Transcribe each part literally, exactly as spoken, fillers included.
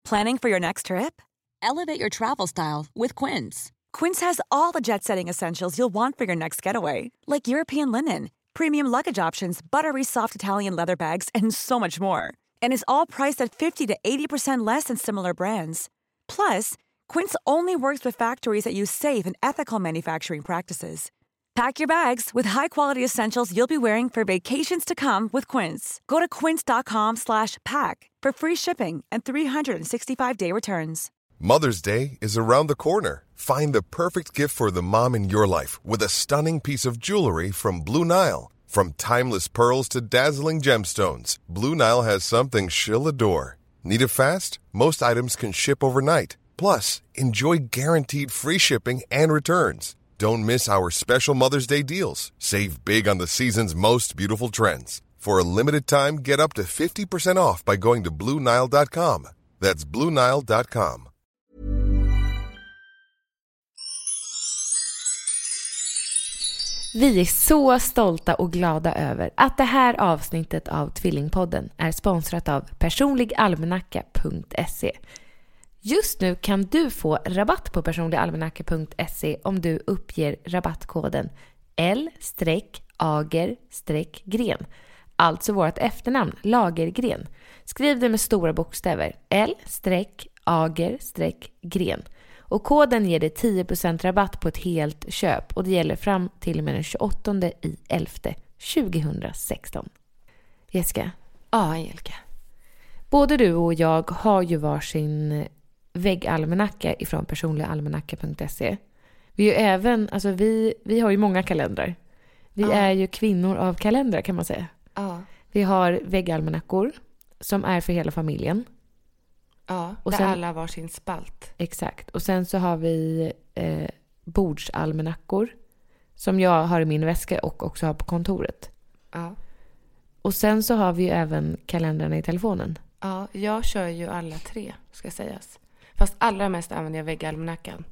Planning for your next trip? Elevate your travel style with Quince. Quince has all the jet-setting essentials you'll want for your next getaway, like European linen, premium luggage options, buttery soft Italian leather bags, and so much more. And is all priced at fifty to eighty percent less than similar brands. Plus, Quince only works with factories that use safe and ethical manufacturing practices. Pack your bags with high-quality essentials you'll be wearing for vacations to come with Quince. Go to quince.com slash pack for free shipping and three sixty-five day returns. Mother's Day is around the corner. Find the perfect gift for the mom in your life with a stunning piece of jewelry from Blue Nile. From timeless pearls to dazzling gemstones, Blue Nile has something she'll adore. Need it fast? Most items can ship overnight. Plus, enjoy guaranteed free shipping and returns. Don't miss our special Mother's Day deals. Save big on the season's most beautiful trends. For a limited time, get up to fifty percent off by going to blue nile dot com. That's blue nile dot com. Vi är så stolta och glada över att det här avsnittet av Tvillingpodden är sponsrat av personligalmanacka punkt se. Just nu kan du få rabatt på personligalmanacka punkt se om du uppger rabattkoden L Ager Gren. Alltså vårt efternamn, Lagergren. Skriv det med stora bokstäver, L Ager Gren. Och koden ger dig tio procent rabatt på ett helt köp. Och det gäller fram till och med den tjugoåttonde i elfte tjugohundrasexton. Jessica? Ja, Angelica. Både du och jag har ju varsin väggalmanacka ifrån personligalmanacka punkt se. Vi är ju även, alltså vi, vi har ju många kalendrar. Vi ja. är ju kvinnor av kalendrar kan man säga. Ja. Vi har väggalmanackor som är för hela familjen. Ja, och där sen, alla var sin spalt. Exakt. Och sen så har vi eh, bordsalmanackor som jag har i min väska och också har på kontoret. Ja. Och sen så har vi ju även kalendrarna i telefonen. Ja, jag kör ju alla tre, ska sägas. Fast allra mest använder jag väggalmanackan.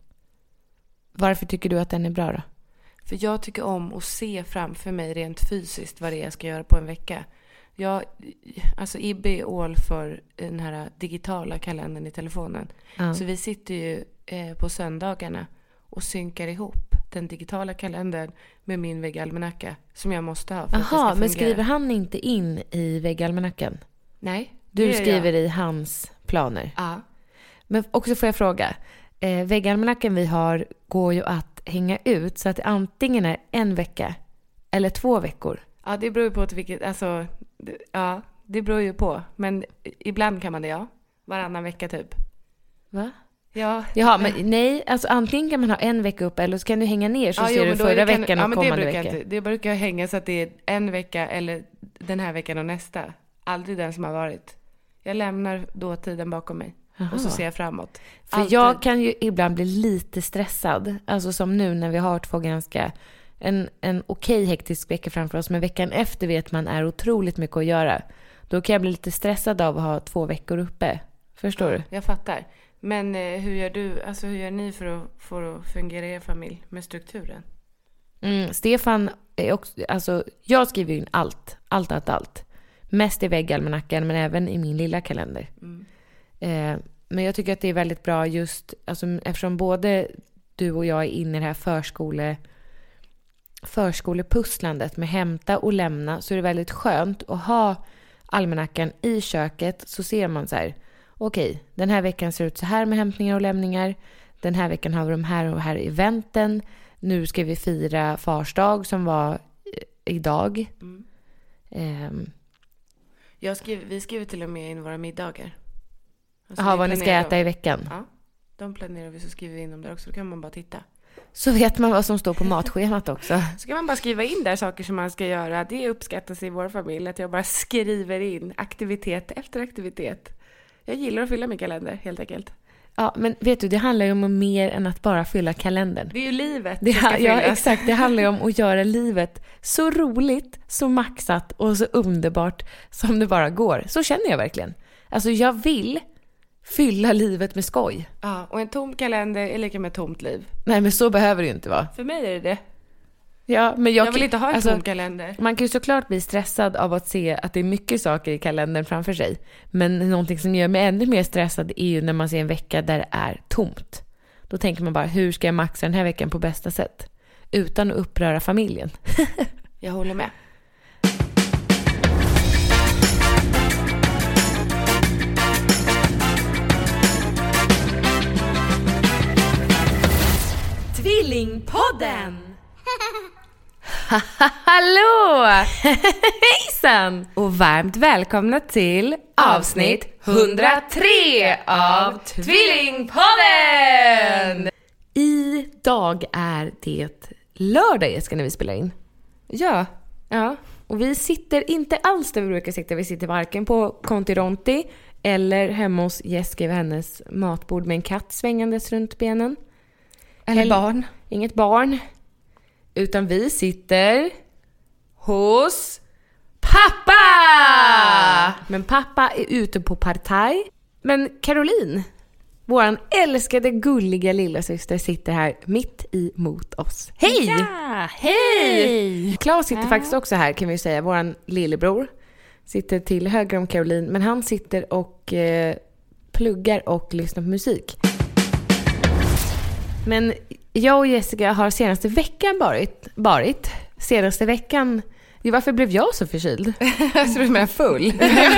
Varför tycker du att den är bra då? För jag tycker om att se framför mig rent fysiskt vad det är jag ska göra på en vecka. Jag, alltså Ibbe är all för den här digitala kalendern i telefonen. Ja. Så vi sitter ju eh, på söndagarna och synkar ihop den digitala kalendern med min väggalmanacka som jag måste ha för att det ska Aha, fungera. men skriver han inte in i väggalmanackan? Nej. Du skriver jag. i hans planer? Ja. Men också får jag fråga, eh, väggalmanackan vi har går ju att hänga ut så att det antingen är en vecka eller två veckor. Ja, det beror ju på till vilket, alltså, ja, det beror ju på. Men ibland kan man det, ja. Varannan vecka typ. Va? Ja. Jaha, men nej, alltså antingen kan man ha en vecka upp eller så kan du hänga ner så ja, ser jo, du förra kan, veckan och ja, men kommande det brukar vecka. Inte, det brukar jag hänga så att det är en vecka eller den här veckan och nästa. Aldrig den som har varit. Jag lämnar då tiden bakom mig. Aha. Och så ser jag framåt. För Alltid. jag kan ju ibland bli lite stressad. Alltså som nu när vi har två ganska en, en okej hektisk vecka framför oss. Men veckan efter vet man är otroligt mycket att göra. Då kan jag bli lite stressad av att ha två veckor uppe. Förstår ja, du? Jag fattar. Men eh, hur gör du, alltså hur gör ni för att, för att fungera i er familj med strukturen? Mm, Stefan är också, alltså jag skriver in allt. Allt, allt, allt. Mest i väggalmanackan men även i min lilla kalender. Mm. Eh, men jag tycker att det är väldigt bra just alltså, eftersom både du och jag är inne i det här förskole, förskolepusslandet med hämta och lämna, så är det väldigt skönt att ha almanackan i köket. Så ser man så här, okej, okay, den här veckan ser ut så här med hämtningar och lämningar. Den här veckan har vi de här och här eventen. Nu ska vi fira farsdag som var idag. Mm. Eh, Jag skriver, vi skriver till och med in våra middagar. Alltså Jaha, vad ni ska äta dem. I veckan? Ja, de planerar vi, så skriver vi in dem där också. Då kan man bara titta. Så vet man vad som står på matschemat också. Så kan man bara skriva in där saker som man ska göra. Det uppskattas i vår familj att jag bara skriver in aktivitet efter aktivitet. Jag gillar att fylla min kalender, helt enkelt. Ja, men vet du, det handlar ju om mer än att bara fylla kalendern. Det är ju livet det som ska Ja, fyllas. exakt. Det handlar ju om att göra livet så roligt, så maxat och så underbart som det bara går. Så känner jag verkligen. Alltså, jag vill fylla livet med skoj. Ja, och en tom kalender är lika med tomt liv. Nej, men så behöver det ju inte vara. För mig är det det. Ja, men jag, Jag vill inte ha en alltså, tom kalender. Man kan ju såklart bli stressad av att se att det är mycket saker i kalendern framför sig. Men någonting som gör mig ännu mer stressad är ju när man ser en vecka där det är tomt. Då tänker man bara, hur ska jag maxa den här veckan på bästa sätt? Utan att uppröra familjen. Jag håller med. Tvillingpodden! Hallå! Hejsan! Och varmt välkomna till avsnitt hundratre av Tvillingpodden! Idag är det lördag, Jessica, när vi spelar in. Ja. Ja. Och vi sitter inte alls där vi brukar sitta. Vi sitter varken på Contironti eller hemma hos Jessica vid hennes matbord med en katt svängandes runt benen. Eller barn. Inget barn. Utan vi sitter hos pappa! Men pappa är ute på partaj. Men Caroline, våran älskade gulliga lilla syster, sitter här mitt emot oss. Hej! Ja, Hej! Claes sitter Ja. faktiskt också här, kan vi säga. Våran lillebror sitter till höger om Caroline. Men han sitter och eh, pluggar och lyssnar på musik. Men jag och Jessica har senaste veckan varit, varit senaste veckan. Varför blev jag så förkyld? Jag tror du menar full.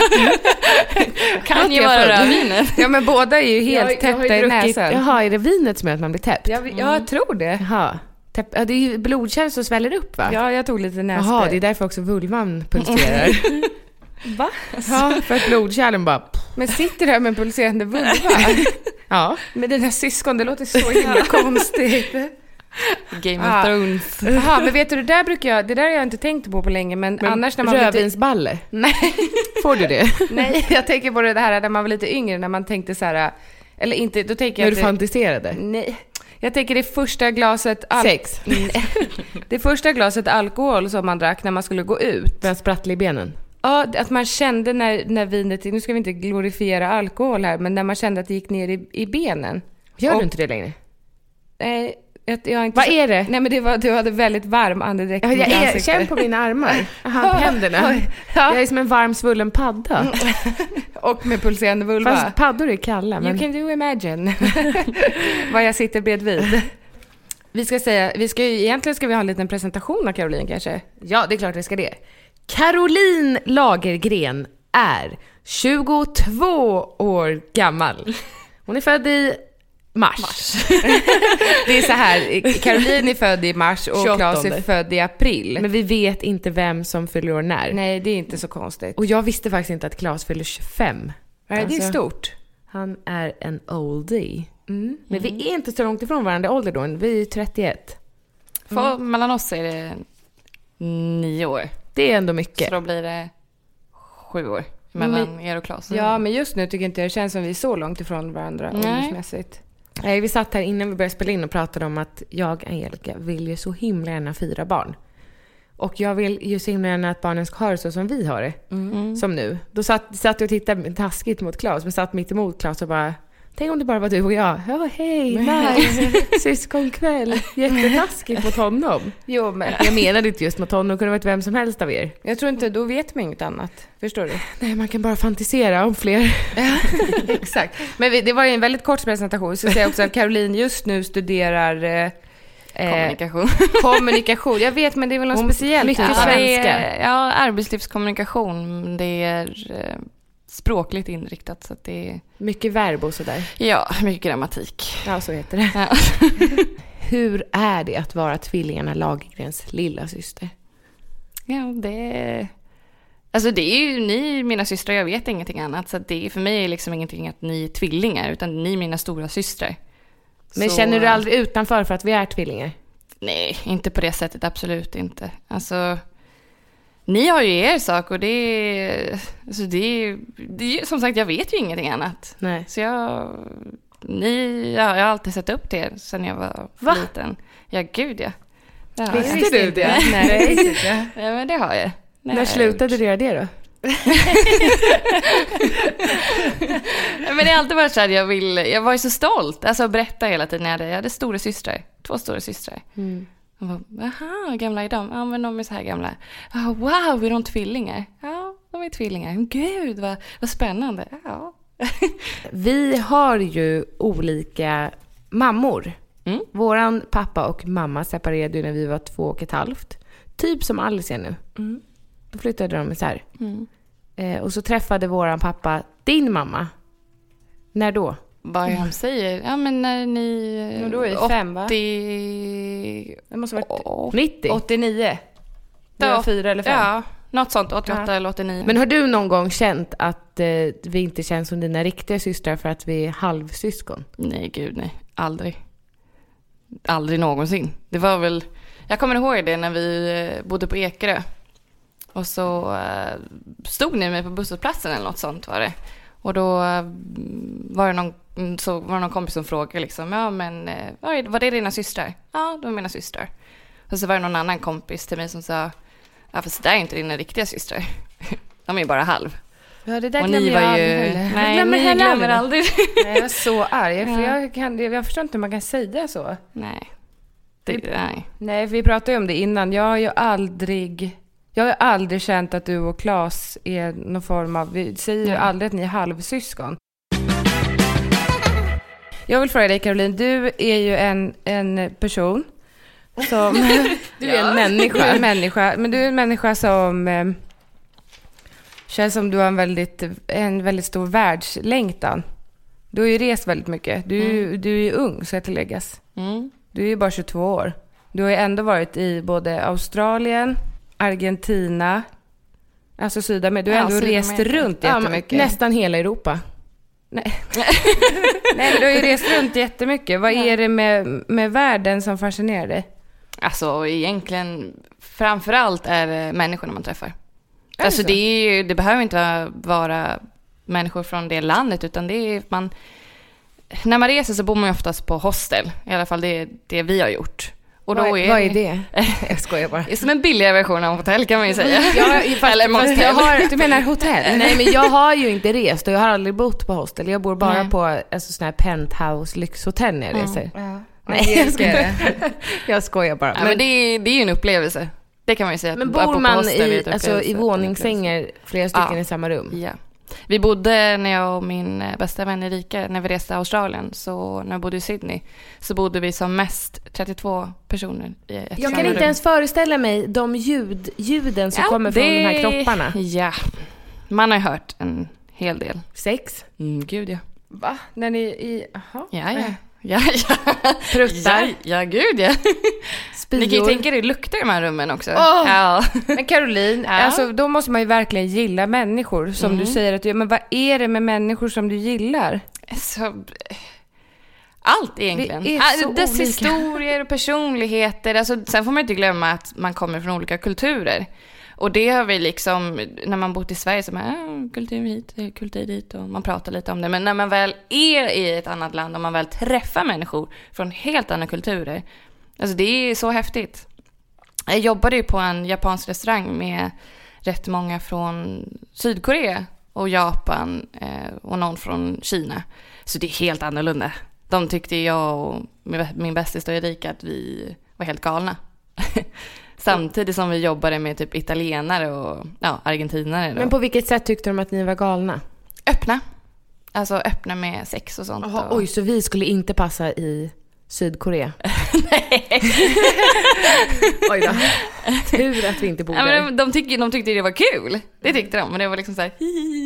kan ju vara rödvinet. Ja, men båda är ju helt jag, jag har ju täppta i druckit- näsan. Jaha, är det vinet som gör att man blir täppt? Jag, jag tror det. Jaha. Täpp, ja, det är ju blodkärl som sväller upp, va? Ja, jag tog lite nässpray. Jaha, det är därför också vulvan pulserar. Va? Ja, för att blodkärlen bara... Men sitter du här med en pulserande vulva? Ja. Med dina syskon, det låter så himla konstigt. Game Ah. of Thrones. Jaha, men vet du, det där brukar jag, det där har jag inte tänkt på på länge, men, Men annars när man var lite, rödvinsballe. nej, Får du det? nej, jag tänker på det här när man var lite yngre, när man tänkte så här, eller inte, då tänker När jag du att det, fantiserade? nej, jag tänker det första glaset al- Sex. Nej. Det första glaset alkohol som man drack när man skulle gå ut. Börjar sprattla i benen. Ja, att man kände när, när vinet, nu ska vi inte glorifiera alkohol här, men när man kände att det gick ner i, i benen. Gör Och- du inte det längre? Nej, jag, jag har inte Vad så- är det? Nej, men det var, du hade väldigt varm andedräkt. Ja, i jag ditt är, ansikte. känn på mina armar. Aha, på händerna. Oj, ja. Jag är som en varm svullen padda. Och med pulserande vulva. Fast paddor är kalla. Men... You can do imagine. Vad jag sitter bredvid. Vi ska säga, vi ska ju, egentligen ska vi ha en liten presentation av Caroline kanske. Ja, det är klart vi ska det. Caroline Lagergren är tjugotvå år gammal. Hon är född i mars. mars. Det är så här, Caroline är född i mars och tjugoåttonde. Claes är född i april. Men vi vet inte vem som fyller år när. Nej, det är inte så konstigt. Och jag visste faktiskt inte att Claes fyller tjugofem. Nej, det är Alltså, stort. Han är en oldie. Mm. Men vi är inte så långt ifrån varandra ålder då. Vi är trettioett. För, mellan oss är det nio år. Det är ändå mycket. Så då blir det sju år mellan er och Claes. Ja, men just nu tycker inte jag det känns som vi är så långt ifrån varandra Nej. åldersmässigt. Nej, vi satt här innan vi började spela in och pratade om att jag, Angelica, vill ju så himla gärna fyra barn. Och jag vill ju så himla gärna att barnen ska ha det så som vi har det. Mm. Som nu. Då satt, satt jag och tittade taskigt mot Claes, men satt mitt emot Claes och bara... Tänk om det bara var du och jag. Ja, hej, nice. Syskonkväll. Jättetaskigt mot honom. Jo, men Jag menade inte just mot honom. Det kunde varit vem som helst av er. jag tror inte, då vet man inget annat. Förstår du? Nej, man kan bara fantisera om fler. Exakt. Men vi, det var ju en väldigt kort presentation. Så jag säger också att Caroline just nu studerar eh, Kommunikation. kommunikation. Jag vet, men det är väl något Hon- speciellt. mycket här. Ja, svenska. det är, ja, arbetslivskommunikation. Det är eh, språkligt inriktat. Så att det är, Mycket verb och sådär. ja, mycket grammatik. Ja, så heter det. Ja. Hur är det att vara tvillingarna Lagergrens lilla syster? Ja, det... Alltså det är ju ni, mina systrar, jag vet ingenting annat. Så att det är för mig är liksom ingenting att ni är tvillingar, utan ni är mina stora systrar. Men Så- känner du aldrig utanför för att vi är tvillingar? Nej, inte på det sättet, absolut inte. Alltså, ni har ju er sak och det är... Alltså det är, det är som sagt, jag vet ju ingenting annat. Nej. Så jag... Ni, ja, jag har alltid sett upp till er sedan jag var Va? liten. Ja, gud ja. Ja, Visste jag- du det? Nej, det visste inte jag. Ja, men det har jag. Nej, När slutade du göra det då? Men det har alltid varit så här, jag vill, jag var ju så stolt, alltså att berätta hela tiden när jag hade, jag hade stora systrar, två stora systrar. Mm. Och bara, aha, gamla är de? Ja, men de är så här gamla. Oh, wow, är de tvillingar? Ja, de är tvillingar. Gud, vad, vad spännande. Ja. Vi har ju olika mammor. Mm. Våran pappa och mamma separerade ju när vi var två och ett halvt. Typ som Alice är nu. Mm. Då flyttade de isär. Mm. Eh, och så träffade våran pappa din mamma. När då? Vad han säger? Ja, men när ni... Men då är det fem, va? åttio... Det måste ha varit nittio? åttionio. Det var fyra eller fem. Ja, något sånt. åttioåtta Ja. eller åttionio. Men har du någon gång känt att eh, vi inte känns som dina riktiga systrar för att vi är halvsyskon? Nej, gud nej. Aldrig. Aldrig någonsin. Det var väl... Jag kommer ihåg det när vi bodde på Ekerö. Och så uh, stod ni med på busshållplatsen eller något sånt var det. Och då uh, var det någon, så var det någon kompis som frågade liksom, ja men uh, var det dina systrar? Ja, de är mina systrar. Och så var det någon annan kompis till mig som sa, ja fast det är inte dina riktiga systrar. De är bara halv. Ja, det där och glömmer ni jag var aldrig ju... heller. Nej, jag glömmer ni heller glömmer aldrig. aldrig. Nej, jag är så arg. För Ja. jag, kan, jag förstår inte hur man kan säga så. Nej. Det, nej. Nej, för vi pratade ju om det innan. Jag har ju aldrig... Jag har ju aldrig känt att du och Claes är någon form av... Vi säger ju Nej. aldrig att ni är halvsyskon. Jag vill fråga dig, Caroline. Du är ju en, en person som... Du är en människa. Du är en människa. Men du är en människa som... Eh, känns som du har en väldigt, en väldigt stor världslängtan. Du har ju rest väldigt mycket. Du, mm. du är ju ung, ska tilläggas. Mm. Du är ju bara tjugotvå år. Du har ju ändå varit i både Australien, Argentina, alltså Sydamerika. Du har Ja, ändå rest Sydamerika. runt Ja, jättemycket. nästan hela Europa. Nej. Nej, men du har ju rest runt jättemycket. Vad är det med, med världen som fascinerar dig? Alltså egentligen framförallt är det människorna man träffar. Är Alltså det så? det, är ju, det behöver inte vara, vara människor från det landet utan det är man... När man reser så bor man ju oftast på hostel. I alla fall det är det vi har gjort. Och då vad, är, vad är det? Jag skojar bara. Det är som en billigare version av hotell kan man ju säga. Jag, fast, Eller fast motell. jag har, du menar hotell? Nej, men jag har ju inte rest och jag har aldrig bott på hostel. Jag bor bara Nej. på alltså, sån här penthouse lyxhotell när jag reser. Ja. Nej, jag skojar. jag skojar bara. Ja, men, men det, är, det är ju en upplevelse. Det kan man ju säga. Men att bo bor på man hostel är i, ett alltså, i upplevelse. våningssängar flera stycken Ja. i samma rum? Ja. Vi bodde, när jag och min bästa vän Erika, när vi reste till Australien, så när vi bodde i Sydney, så bodde vi som mest trettiotvå personer i ett Jag samma kan inte rum. ens föreställa mig de ljud, ljuden som Ja, kommer från det- de här kropparna. Ja, man har ju hört en hel del. Sex? Mm, gud ja. Va? När ni i... Aha. Ja, ja. Ja, ja. Pruttar? Ja, ja, gud ja. Spyor? Ni kan ju tänka er, det luktar i de här rummen också. Åh! Ja. Men Caroline, Ja. alltså, då måste man ju verkligen gilla människor. Som Mm. du säger att du... Men vad är det med människor som du gillar? Så, allt egentligen. Vi är Ah, så Dess olika. historier och personligheter. Alltså, sen får man inte glömma att man kommer från olika kulturer. Och det har vi liksom, när man bott i Sverige så man, ah, kultur hit, kultur dit och man pratar lite om det. Men när man väl är i ett annat land och man väl träffar människor från helt andra kulturer. Alltså det är så häftigt. Jag jobbade ju på en japansk restaurang med rätt många från Sydkorea och Japan eh, och någon från Kina. Så det är helt annorlunda. De tyckte jag och min bästis Erika att vi var helt galna. Samtidigt som vi jobbade med typ italienare och ja, argentinare. Då. Men på vilket sätt tyckte de att ni var galna? Öppna. Alltså öppna med sex och sånt. Aha, och... oj, så vi skulle inte passa i Sydkorea? Nej. Oj då. Tur att vi inte bor Ja, där. men de, de, tyckte, de tyckte det var kul. Det tyckte de. Men det var liksom så här...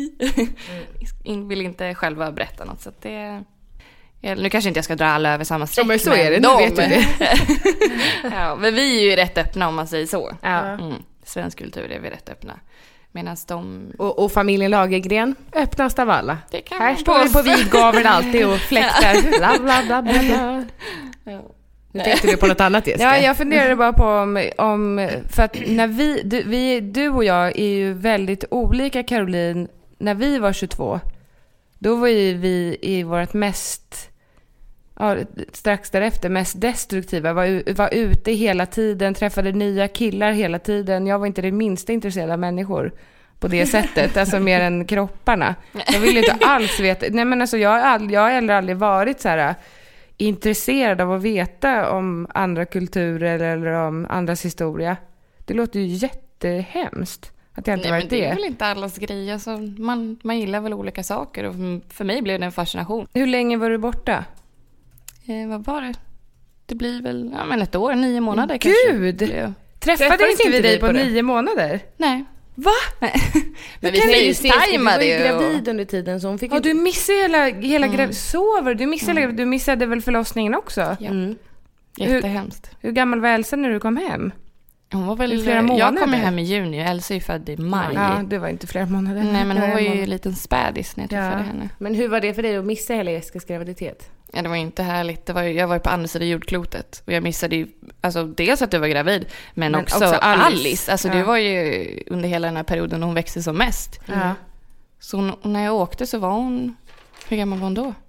Mm. Vill inte själva berätta något. Så att det... Ja, nu kanske inte jag ska dra alla över samma streck. Ja, men så är det. Nu de... vet du det. Ja, men vi är ju rätt öppna om man säger så. Ja. Mm. Svensk kultur är vi rätt öppna. Medan de... Och, och familjen Lagergren, öppnast av alla. Det kan Här man står vi på vid gavel alltid och fläktar. Bla, bla, bla, bla, bla. Ja. Nu tänkte du på något annat, Jessica. Ja, jag funderade bara på om... om för att när vi du, vi... du och jag är ju väldigt olika, Caroline. När vi var tjugotvå, då var ju vi i vårt mest... Ja, strax därefter mest destruktiva. Var, var ute hela tiden, träffade nya killar hela tiden. Jag var inte det minsta intresserad av människor på det sättet, alltså mer än kropparna. Jag ville inte alls veta. Nej, men alltså jag har aldrig, jag har heller aldrig varit så här intresserad av att veta om andra kulturer eller om andras historia. Det låter ju jättehemskt att jag inte Nej, varit men det. det är väl inte allas grej. Alltså, man, man gillar väl olika saker och för mig blev det en fascination. Hur länge var du borta? Eh, vad var det? Det blir väl ja, men ett år, nio månader Gud! kanske. Gud! Träffade, Träffades inte vi inte dig vi på, på det? nio månader? Nej. Va? Nej. Men Vi vi kan ju se, du var facetimade ju ju. gravid under tiden så hon fick Ja, du missade hela, hela Mm. grav... Sover du? Missade, du missade väl förlossningen också? Ja. Mm. Jättehemskt. Hur gammal var Elsa när du kom hem? Hon var väl I flera Jag månader? kom ju hem i juni och Elsa är ju född i maj. Ja, det var inte flera månader. Nej, men hon Flera var ju månader. en liten spädis när jag träffade Ja. henne. Men hur var det för dig att missa hela Jessicas graviditet? Ja, det var ju inte härligt. Det var ju, jag var ju på andra sidan jordklotet. Och jag missade ju, alltså dels att du var gravid, men, Men också, också Alice. Alice. Alltså Ja. det var ju under hela den här perioden hon växte som mest. Ja. Så hon, och när jag åkte så var hon, hur gammal var hon då?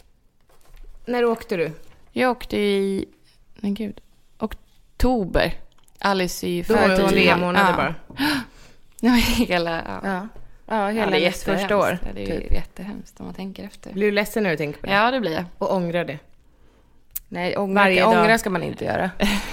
När åkte du? Jag åkte i, nej gud, oktober. Alice är ju Då var född hon i- tre månader ja. bara. Nej, hela, ja. Ja. Ja, hela Ja, det är hennes första år. jättehemskt. Ja, det är Typ. jättehemskt om man tänker efter. Blir du ledsen när du tänker på det? Ja, det blir jag. Och ångrar det? Nej, ångra, Varje dag. ångra ska man inte göra.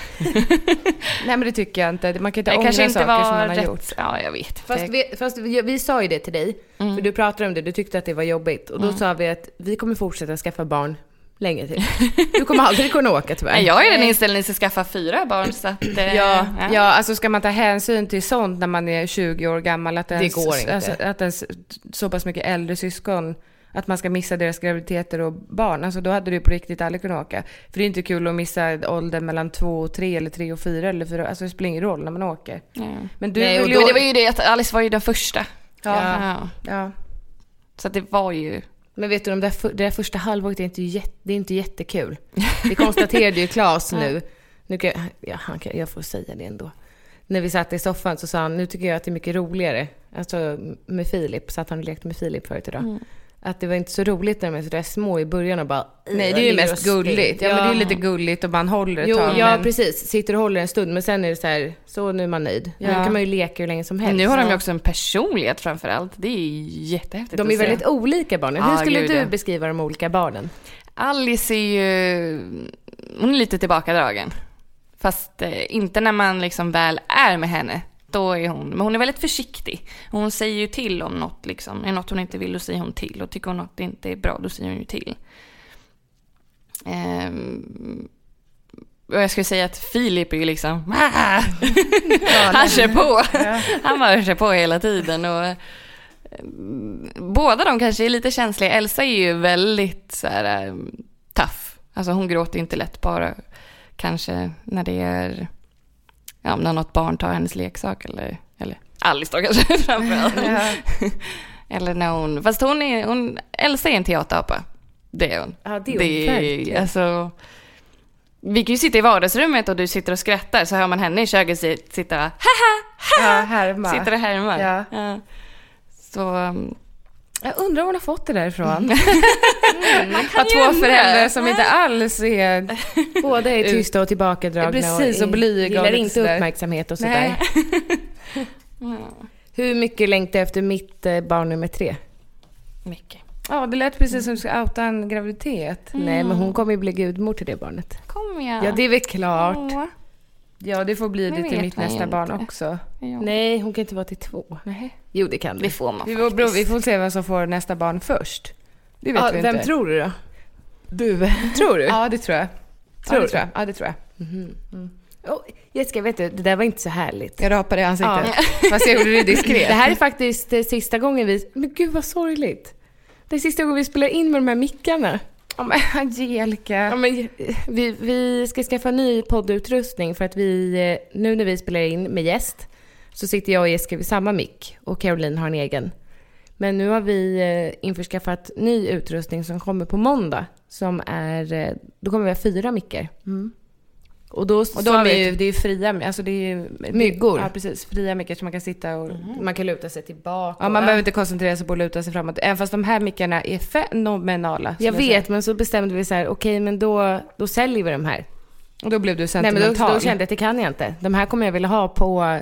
Nej, men det tycker jag inte. Man kan inte Det ångra kanske inte saker var som man har rätt. gjort. Ja, jag vet. Fast, det, vi, fast vi, vi sa ju det till dig, Mm. för du pratade om det, du tyckte att det var jobbigt. Och då sa vi att vi kommer fortsätta skaffa barn länge till. Du kommer aldrig kunna åka tyvärr. nej, jag är den inställningen att skaffa fyra barn. Så att, eh, Ja, ja, alltså ska man ta hänsyn till sånt när man är tjugo år gammal, att ens, går inte. Alltså, att ens så pass mycket äldre syskon, att man ska missa deras graviditeter och barn, alltså då hade du på riktigt aldrig kunnat åka. För det är inte kul att missa åldern mellan två och tre eller tre och fyra eller fyra, alltså det spelar ingen roll när man åker. Ja. Men du Nej, och vill Jo, ju... det var ju det att Alice var ju den första. Ja. Ja. Ja. Så att det var ju... Men vet du, de där, för- det där första halvåret är inte, jätte, det är inte jättekul. Det konstaterade ju Claes nu. nu kan, jag- ja, han kan, jag får säga det ändå. När vi satt i soffan så sa han, nu tycker jag att det är mycket roligare. Alltså med Filip, satt han och lekte med Filip förut idag. Mm. Att det var inte så roligt när de är så där små i början och bara... Nej, det är ju ligger mest och gulligt. Ja, men det är ju lite gulligt och man håller ett Jo, tag. ja, men... precis. Sitter och håller en stund, men sen är det så här, så nu är man nöjd. Ja. Nu kan man ju leka hur länge som helst. Nu har de ju Ja. också en personlighet framför allt. Det är jättehäftigt De att är se. väldigt olika barnen. Ja, Hur skulle gud, du ja. beskriva de olika barnen? Alice är ju... Hon är lite tillbakadragen. Fast eh, inte när man liksom väl är med henne. Då är hon... Men hon är väldigt försiktig. Hon säger ju till om något liksom. Är något hon inte vill, då säger hon till. Och tycker hon något inte är bra, då säger hon ju till. Ehm... Och jag skulle säga att Filip är ju liksom... Ah! Han kör på. Han bara kör på hela tiden. Och eh, båda de kanske är lite känsliga. Elsa är ju väldigt så här eh, tough. Alltså hon gråter inte lätt, bara kanske när det är... Ja, när något barn tar hennes leksak. Eller, eller Alice då kanske framförallt. Ja. Eller när hon... Fast hon är... Hon, Elsa är en teaterapa. Det är hon. Ja, det är hon verkligen. Alltså... Vi kan ju sitta i vardagsrummet och du sitter och skrattar, så hör man henne i köket sitta och haha, Ja, härma. sitter och härmar. Ja. Ja. Så... um, Jag undrar var hon har fått det därifrån. Mm. Har två föräldrar som inte alls är... Båda är tysta och tillbakadragna. Precis, och blyga och gillar lite inte sådär. uppmärksamhet och sådär. Nej. Hur mycket längtar efter mitt eh, barn nummer tre? Mycket. Ja, det lät precis som du ska outa en graviditet. Nej, men hon kommer ju bli gudmor till det barnet. Kom igen. Ja, det är väl klart. Åh, Ja, det får bli Det det till vet mitt man nästa ju barn inte. också. ja. Nej, hon kan inte vara till två. Nej. Jo, det kan Det det. får man Vi faktiskt. får, bro, vi får se vem som får nästa barn först. Det vet Ja, vi vem inte. tror du då? Du. Tror du? Ja, det tror jag. Tror ja, det du? tror jag. Ja, det tror jag. Oh, Jessica, vet du, det där var inte så härligt. Jag rapade i ansiktet. Fast jag gjorde det diskret. Det här är faktiskt eh, sista gången vi... Men gud vad sorgligt. Det är sista gången vi spelar in med de här mickarna. Ja, men Angelica. Ja, men, eh, vi, vi ska skaffa ny poddutrustning för att vi, eh, nu när vi spelar in med gäst så sitter jag och Jessica vid samma mick och Caroline har en egen. Men nu har vi eh, införskaffat ny utrustning som kommer på måndag. Som är, eh, då kommer vi ha fyra mickar. Och då, Och då sa är vi det ju, att det är ju fria, alltså det är ju... Myggor. Ja, precis. Fria mickar som man kan sitta och... man kan luta sig tillbaka. Ja, man och- behöver inte koncentrera sig på att luta sig framåt. Även fast de här mickarna är fenomenala. som Jag säger. vet, men så bestämde vi så här, okej, men då, då säljer vi de här. Och då blev du Nej, sentimental. men då, då kände jag att det kan jag inte. De här kommer jag vilja ha på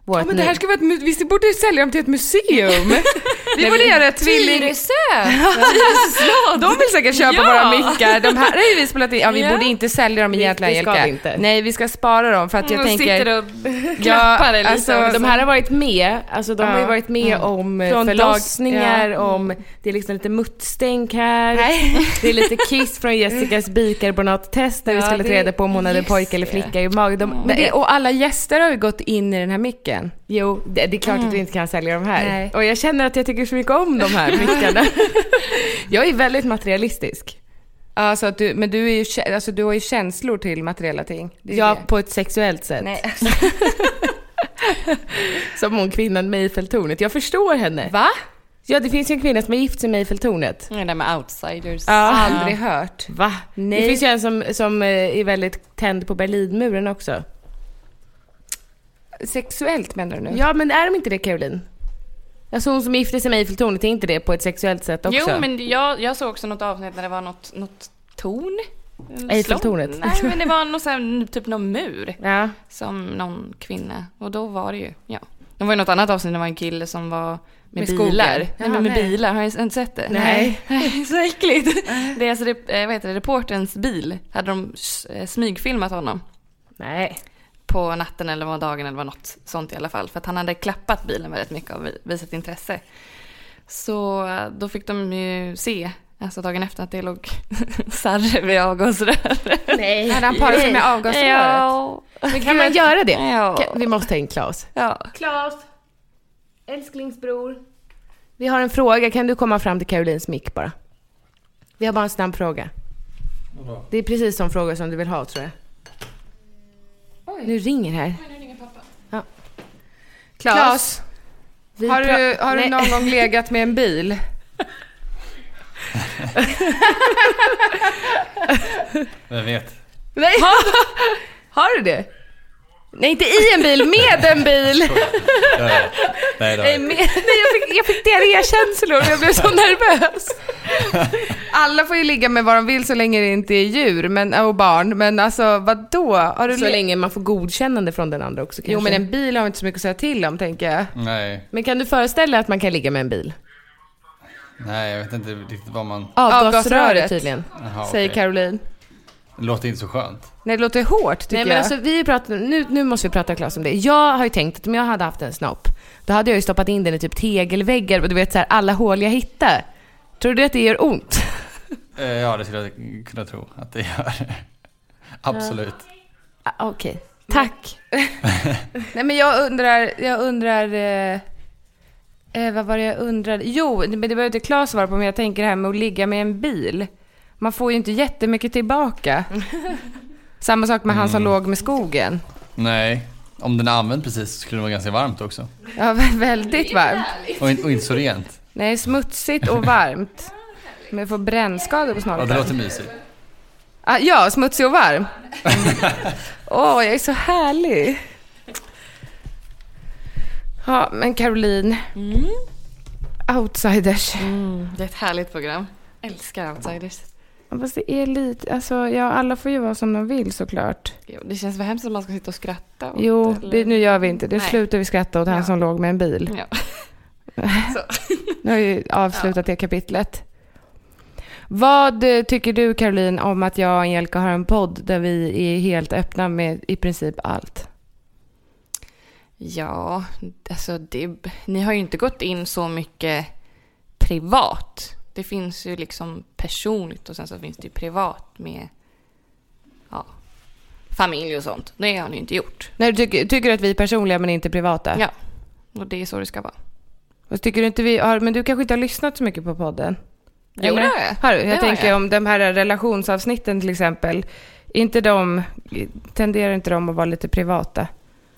Vårt ja, men det här ska vara ett, vi borde sälja dem till ett museum. Vi borde göra ett tvilling... Tyresö! De vill säkert köpa ja. våra mickar. De här har ju vi spelat in. Ja, vi ja. borde inte sälja dem egentligen, vi, vi ska inte. Nej, vi ska spara dem för att jag och tänker... sitter och klappar ja, alltså, lite. De här har varit med, alltså de ja. har ju varit med mm. om från förlossningar, dag, ja. om det är liksom lite muttstänk här. Nej. Det är lite kiss från Jessicas bikarbonat-test där ja, vi skulle träda på om hon hade pojke eller flicka i magen. De, mm. det, och alla gäster har ju gått in i den här micken. Jo, det, det är klart mm. att vi inte kan sälja de här. Nej. Och jag känner att jag tycker så mycket om de här mickarna. Jag är väldigt materialistisk. Alltså, att du, men du, är ju, alltså, du har ju känslor till materiella ting. Ja, det. På ett sexuellt sätt. Nej. Som hon kvinnan med Eiffeltornet. Jag förstår henne. Va? Ja, det finns ju en kvinna som är gift sig med Eiffeltornet. Det där med outsiders. Ja. Aldrig ja. hört. Va? Nej. Det finns ju en som, som är väldigt tänd på Berlinmuren också. Sexuellt menar du nu? Ja, men är de inte det, Caroline? Alltså hon som gifte sig med Eiffeltornet, är inte det på ett sexuellt sätt också? Jo, men jag, jag såg också något avsnitt när det var något, något torn. Eiffeltornet? Nej, men det var något så här, typ någon mur. Ja. Som någon kvinna. Och då var det ju, ja. Det var ju något annat avsnitt, det var en kille som var med, med bilar. Ja, nej, men med nej. bilar, har jag inte sett det? Nej. Nej. Så äckligt. Det är alltså, det, vad heter det, reporterns bil. Hade de smygfilmat honom? Nej. På natten eller var dagen eller var något sånt i alla fall. För att han hade klappat bilen väldigt mycket och visat intresse. Så då fick de ju se, alltså dagen efter, att det låg sarre vid avgasröret. Nej, hade han parat sig med avgasröret? Ja. Men kan man göra det? Ja. Vi måste ta in Claes. Ja. Claes, älsklingsbror. Vi har en fråga, kan du komma fram till Carolines mick bara? Vi har bara en snabb fråga. Det är precis som fråga som du vill ha, tror jag. Oj. Nu ringer här. Nu ringer pappa. Ja. Claes, har, du, har du någon gång legat med en bil? Vem vet? Nej. Har du det? Nej, inte i en bil, med en bil. Ja, nej, nej, med, nej, jag fick, jag fick diarrékänslor och jag blev så nervös. Alla får ju ligga med vad de vill så länge det inte är djur men, och barn. Men alltså, vadå? Har du så le- länge man får godkännande från den andra också kanske. Jo, men en bil har inte så mycket att säga till om, tänker jag. Nej. Men kan du föreställa att man kan ligga med en bil? Nej, jag vet inte riktigt vad man... Avgasröret tydligen, Aha, säger okay. Caroline. Det låter inte så skönt. Nej, det låter hårt tycker Nej, men jag. Alltså, vi pratar, nu, nu måste vi prata Claes om det. Jag har ju tänkt att om jag hade haft en snopp, då hade jag ju stoppat in den i typ tegelväggar och du vet så här, alla hål jag hittar. Tror du att det gör ont? Ja, det skulle jag kunna tro att det gör. Absolut. Ja. Ah, okej, okay. Tack. Nej, men jag undrar, jag undrar... Eh, eh, vad var det jag undrade? Jo, men det behöver inte Claes svara på, men jag tänker det här med att ligga med en bil. Man får ju inte jättemycket tillbaka. Samma sak med mm. han som låg med skogen. Nej, om den är använd precis så skulle det vara ganska varmt också. Ja, väldigt varmt. Och, in, och inte så rent. Nej, smutsigt och varmt. Men jag får brännskador på snart. Ja, det låter mysigt. Ah, ja, smutsig och varm. Åh, oh, jag är så härlig. Ja, men Caroline. Mm. Outsiders. Mm, det är ett härligt program. Älskar Outsiders. Fast det är lite, alltså, ja, alla får ju vara som de vill såklart. Jo, det känns väl hemskt att man ska sitta och skratta åt. Jo, det, nu gör vi inte. Det Nej. slutar vi skratta åt han ja. som låg med en bil. Ja. Nu har vi avslutat ja. det kapitlet. Vad tycker du, Caroline, om att jag och Angelica har en podd där vi är helt öppna med i princip allt? Ja, alltså det, ni har ju inte gått in så mycket privat. Det finns ju liksom personligt och sen så finns det ju privat med ja, familj och sånt. Det har ni inte gjort. Nej, du tycker, tycker att vi är personliga men inte privata? Ja, och det är så det ska vara. Och tycker du inte vi har, men du kanske inte har lyssnat så mycket på podden? Jo, det har jag. Har du? Jag det tänker jag. om de här relationsavsnitten till exempel. Inte de, tenderar inte de att vara lite privata?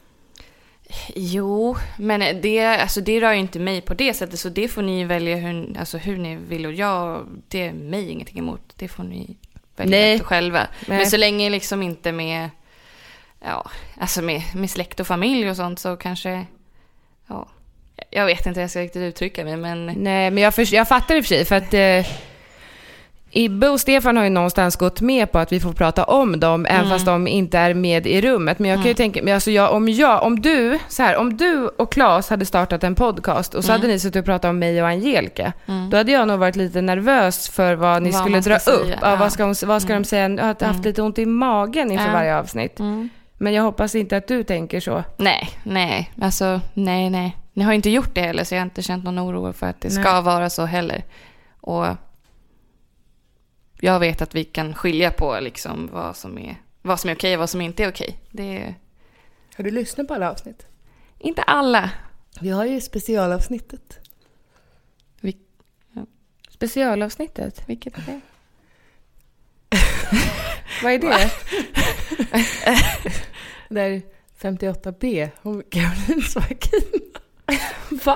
Jo, men det, alltså det rör ju inte mig på det sättet. Så det får ni välja hur, alltså hur ni vill. Och jag, det är mig ingenting emot. Det får ni välja Nej. själva. Nej. Men så länge liksom inte med, ja, alltså med, med släkt och familj och sånt så kanske, ja, jag vet inte hur jag ska riktigt uttrycka mig. Men... Nej, men jag, för, jag fattar det för sig. För att eh, Ibbe och Stefan har ju någonstans gått med på att vi får prata om dem mm. även fast de inte är med i rummet. Men jag kan ju mm. tänka men alltså jag, om jag, om du så här, om du och Claes hade startat en podcast och så mm. hade ni suttit och pratat om mig och Angelica mm. då hade jag nog varit lite nervös för vad ni vad skulle dra upp. Ja. Ja, vad ska, hon, vad ska mm. de säga? Jag har haft mm. lite ont i magen inför ja. varje avsnitt. Mm. Men jag hoppas inte att du tänker så. Nej, nej. Alltså, nej, nej. Ni har inte gjort det heller så jag har inte känt någon oro för att det nej. ska vara så heller. Och jag vet att vi kan skilja på liksom vad som är vad som är okej och vad som inte är okej. Det är... Har du lyssnat på alla avsnitt? Inte alla. Vi har ju specialavsnittet. Vi... Ja. Specialavsnittet? Vilket är det? Vad är det? Det är femtioåtta B om Karolins vagina. Va?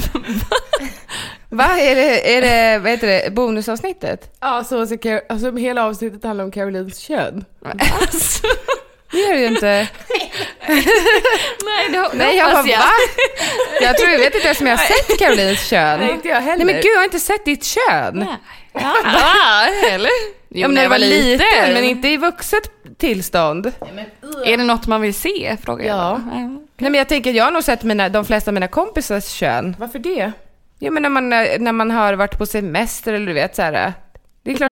Va? Är det, är det, vad heter det, bonusavsnittet? Ja, så, så alltså, hela avsnittet handlar om Karolins kön. Alltså. Det gör det ju inte. Nej, det, Nej jag bara, va? Jag tror jag vet inte ens om jag har sett Karolins kön. Nej, inte jag heller. Nej, men gud, jag har inte sett ditt kön. Nej. Ja, ah, eller? Jo, ja, men när jag var liten, liten, men inte i vuxet tillstånd. Ja, men, uh. Är det något man vill se? Frågar ja. jag. Ja. Okay. Nej, men jag tänker, jag har nog sett mina, de flesta av mina kompisars kön. Varför det? Jo, men när man, när man har varit på semester eller du vet så här. Det är klart.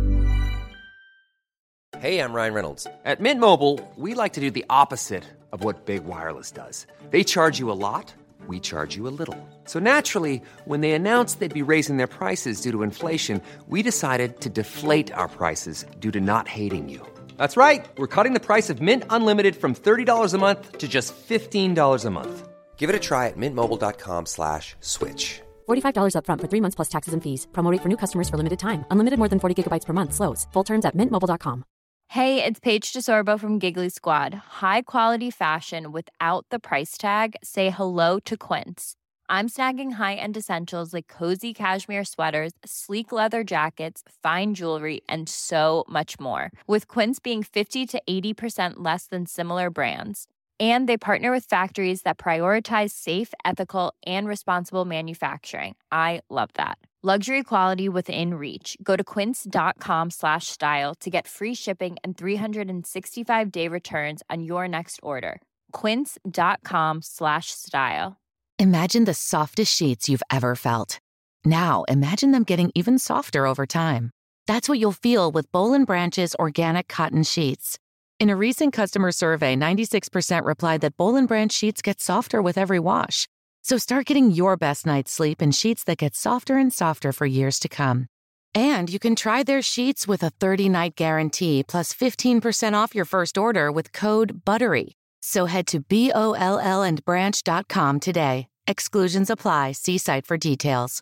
Hey, I'm Ryan Reynolds. At Mint Mobile, we like to do the opposite of what Big Wireless does. They charge you a lot. We charge you a little. So naturally, when they announced they'd be raising their prices due to inflation, we decided to deflate our prices due to not hating you. That's right. We're cutting the price of Mint Unlimited from thirty dollars a month to just fifteen dollars a month. Give it a try at mintmobile.com slash switch. forty-five dollars up front for three months plus taxes and fees. Promo rate for new customers for limited time. Unlimited more than forty gigabytes per month. Slows full terms at mint mobile dot com. Hey, it's Paige DeSorbo from Giggly Squad. High quality fashion without the price tag. Say hello to Quince. I'm snagging high-end essentials like cozy cashmere sweaters, sleek leather jackets, fine jewelry, and so much more. With Quince being fifty to eighty percent less than similar brands. And they partner with factories that prioritize safe, ethical, and responsible manufacturing. I love that. Luxury quality within reach. Go to quince.com slash style to get free shipping and three sixty-five day returns on your next order. Quince.com slash style. Imagine the softest sheets you've ever felt. Now imagine them getting even softer over time. That's what you'll feel with Boll and Branch's organic cotton sheets. In a recent customer survey, ninety-six percent replied that Boll and Branch sheets get softer with every wash. So start getting your best night's sleep in sheets that get softer and softer for years to come. And you can try their sheets with a thirty-night guarantee plus fifteen percent off your first order with code BUTTERY. So head to B O L L and branch dot com today. Exclusions apply. See site for details.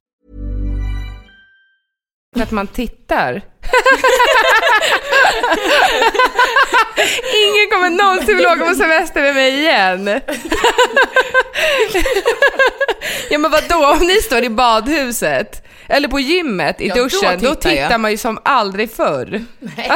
Att man tittar. Ingen kommer någonsin vilja åka på semester med mig igen. Ja, men vadå? Om ni står i badhuset eller på gymmet i ja, duschen, då tittar, då tittar man ju som aldrig förr. Nej.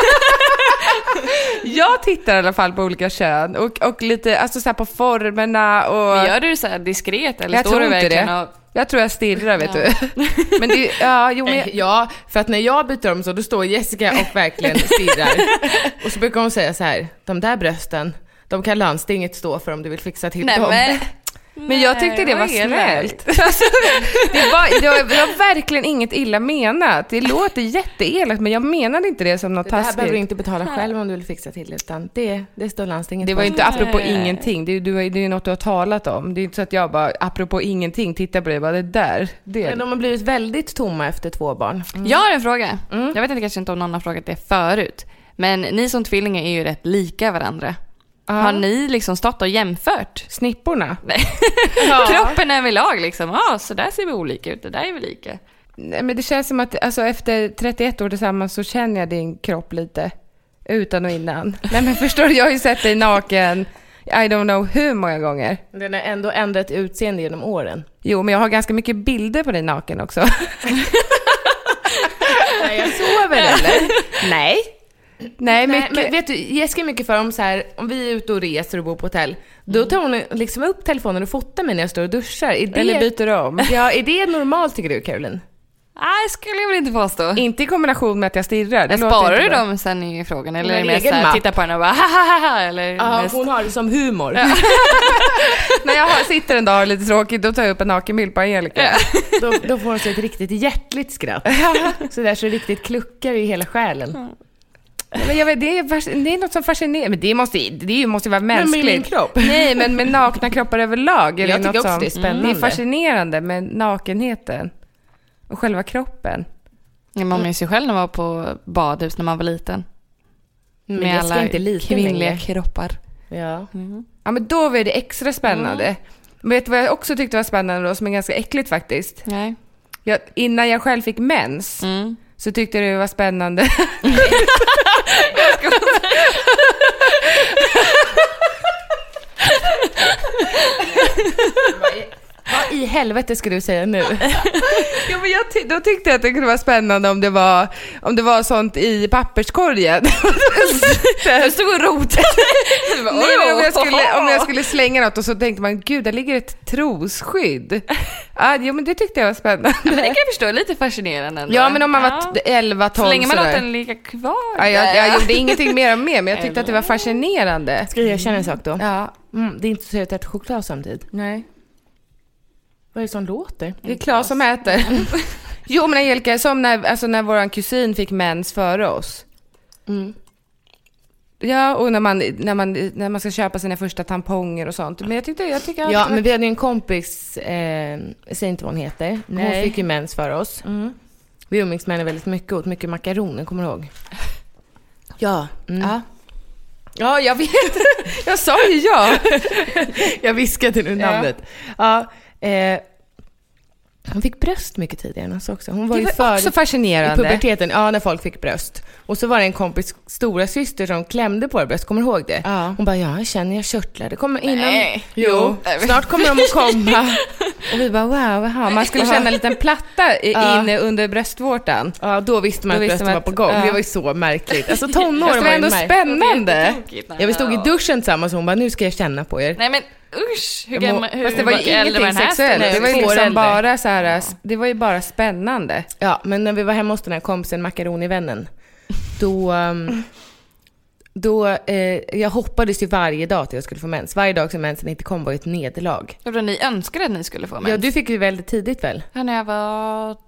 Jag tittar i alla fall på olika kön och, och lite alltså så här på formerna och... Men gör du så här diskret eller jag står tror du inte verkligen det. Och... Jag tror jag stirrar, vet ja. du. Men det, ja, jo, men... ja, för att när jag byter om så då står Jessica och verkligen stirrar. Och så brukar hon säga så här: de där brösten, de kan landstinget stå för om du vill fixa till Nej, dem. Men... Men jag tyckte det var snällt. Alltså, det, var, det, var, det var verkligen inget illa menat. Det låter jätteelakt, men jag menade inte det som något taskigt. Det här behöver du inte betala själv om du vill fixa till, utan det, det står landstinget. Det var inte apropå ingenting. Det, det, det är ju något du har talat om. Det är inte så att jag bara, apropå ingenting, tittar på det. Bara, det där. Det. Men de har blivit väldigt tomma efter två barn. Mm. Jag har en fråga. Mm. Jag vet inte kanske inte om någon har frågat det förut. Men ni som tvillingar är ju rätt lika varandra. Ah. Har ni liksom stått och jämfört? Snipporna? Nej. Ja. Kroppen överlag liksom. Ja, ah, så där ser vi olika ut. Det där är vi lika. Nej, men det känns som att alltså, efter trettioett år tillsammans så känner jag din kropp lite. Utan och innan. Nej, men förstår du, jag har ju sett dig naken. I don't know hur många gånger. Den har ändå ändrat utseende genom åren. Jo, men jag har ganska mycket bilder på dig naken också. Nej, jag sover eller? Nej. Nej, mycket. Nej, men vet du, Jessica är mycket för om så här, om vi är ute och reser och bor på hotell, då tar hon liksom upp telefonen och fotar mig när jag står och duschar. Är det, eller byter om. Ja, är det normalt tycker du, Caroline? Nej, skulle jag väl inte påstå. Inte i kombination med att jag stirrar. Jag sparar du dem sen i frågan? Eller är det mest såhär, titta på henne och bara hahaha? Eller ja, mest... hon har det som humor. Ja. När jag har, sitter en dag och är lite tråkigt, då tar jag upp en nakenbild på Angelica. Ja. då, då får hon sig ett riktigt hjärtligt skratt. Så där så riktigt kluckar i hela själen. Mm. Men jag vet, det, är, det är något som fascinerar. Men det måste, det måste vara mänskligt. Men med min kropp. Nej, men med nakna kroppar överlag. Är jag det tycker också som, det är spännande. Det är fascinerande med nakenheten. Och själva kroppen. Ja, man minns ju själv när man var på badhus när man var liten. Men med alla inte lite kvinnliga längre. kroppar. Ja. Mm. Ja, men då var det extra spännande. Mm. Men vet du vad jag också tyckte var spännande då, som är ganska äckligt faktiskt? Nej. Jag, innan jag själv fick mens mm. så tyckte jag det var spännande. Vad i helvete ska du säga nu? Ja, men jag ty- då tyckte jag att det kunde vara spännande om det var, om det var sånt i papperskorgen. Du stod och rotade. Nej, men om, jag skulle, om jag skulle slänga något och så tänkte man, gud, där ligger ett trosskydd. Ah, jo, men det tyckte jag var spännande. Ja, men det kan jag förstå, lite fascinerande ändå. Ja, men om man var ja. elva tolv så länge man sådär. låter den ligga kvar. Ja, jag, jag gjorde ingenting mer och mer, men jag tyckte att det var fascinerande. Ska jag känna en sak då? Ja. Mm, det är inte så att jag äter choklad samtidigt. Nej. Vad är det som låter? Det är Claes som äter. Jo, men Angelica, som när, alltså när våran kusin fick mens före oss. Mm. Ja, och när man, när, man, när man ska köpa sina första tamponger och sånt. Men jag tyckte, jag tycker Ja, att... men vi hade ju en kompis, eh, säg inte vad hon heter. Hon Nej. fick ju mens för oss. Mm. Vi umgicks med henne väldigt mycket, åt mycket makaroner, kommer du ihåg? Ja. Mm. Ja. Ja, jag vet. Jag sa ju ja. Jag viskade nu namnet. Ja, eh, hon fick bröst mycket tidigare än oss också. Hon var det ju var för också i fascinerande. puberteten, ja, när folk fick bröst. Och så var det en kompis stora syster som klämde på det bröst, kommer du ihåg det? Ja. Hon bara, ja, jag känner jag körtlar. Det kommer innan. Nej. Jo, snart kommer de att komma. Och vi bara, wow, wow. Man skulle känna en liten platta i, Ja. inne under bröstvårtan. Ja, då visste man Då att visste brösten man var att- på gång. ja. Det var ju så märkligt. Alltså Fast tonåren det var var ju ändå märkligt. spännande. Ja, vi stod i duschen tillsammans och hon bara, nu ska jag känna på er. Nej men usch, hur Jag gammal, må- hur Fast det var ju mycket äldre var ingenting den här sexuellt. stunden? Det var ju Två år liksom äldre. bara så här, det var ju bara spännande. Ja, men när vi var hemma hos den här kompisen, makaronivännen, då... Um, då eh, jag hoppades ju varje dag att jag skulle få mens. Varje dag som mensen inte kom var ju ett nederlag. Jag tror ni önskade att ni skulle få mens. Ja, du fick ju väldigt tidigt väl? Ja, när jag var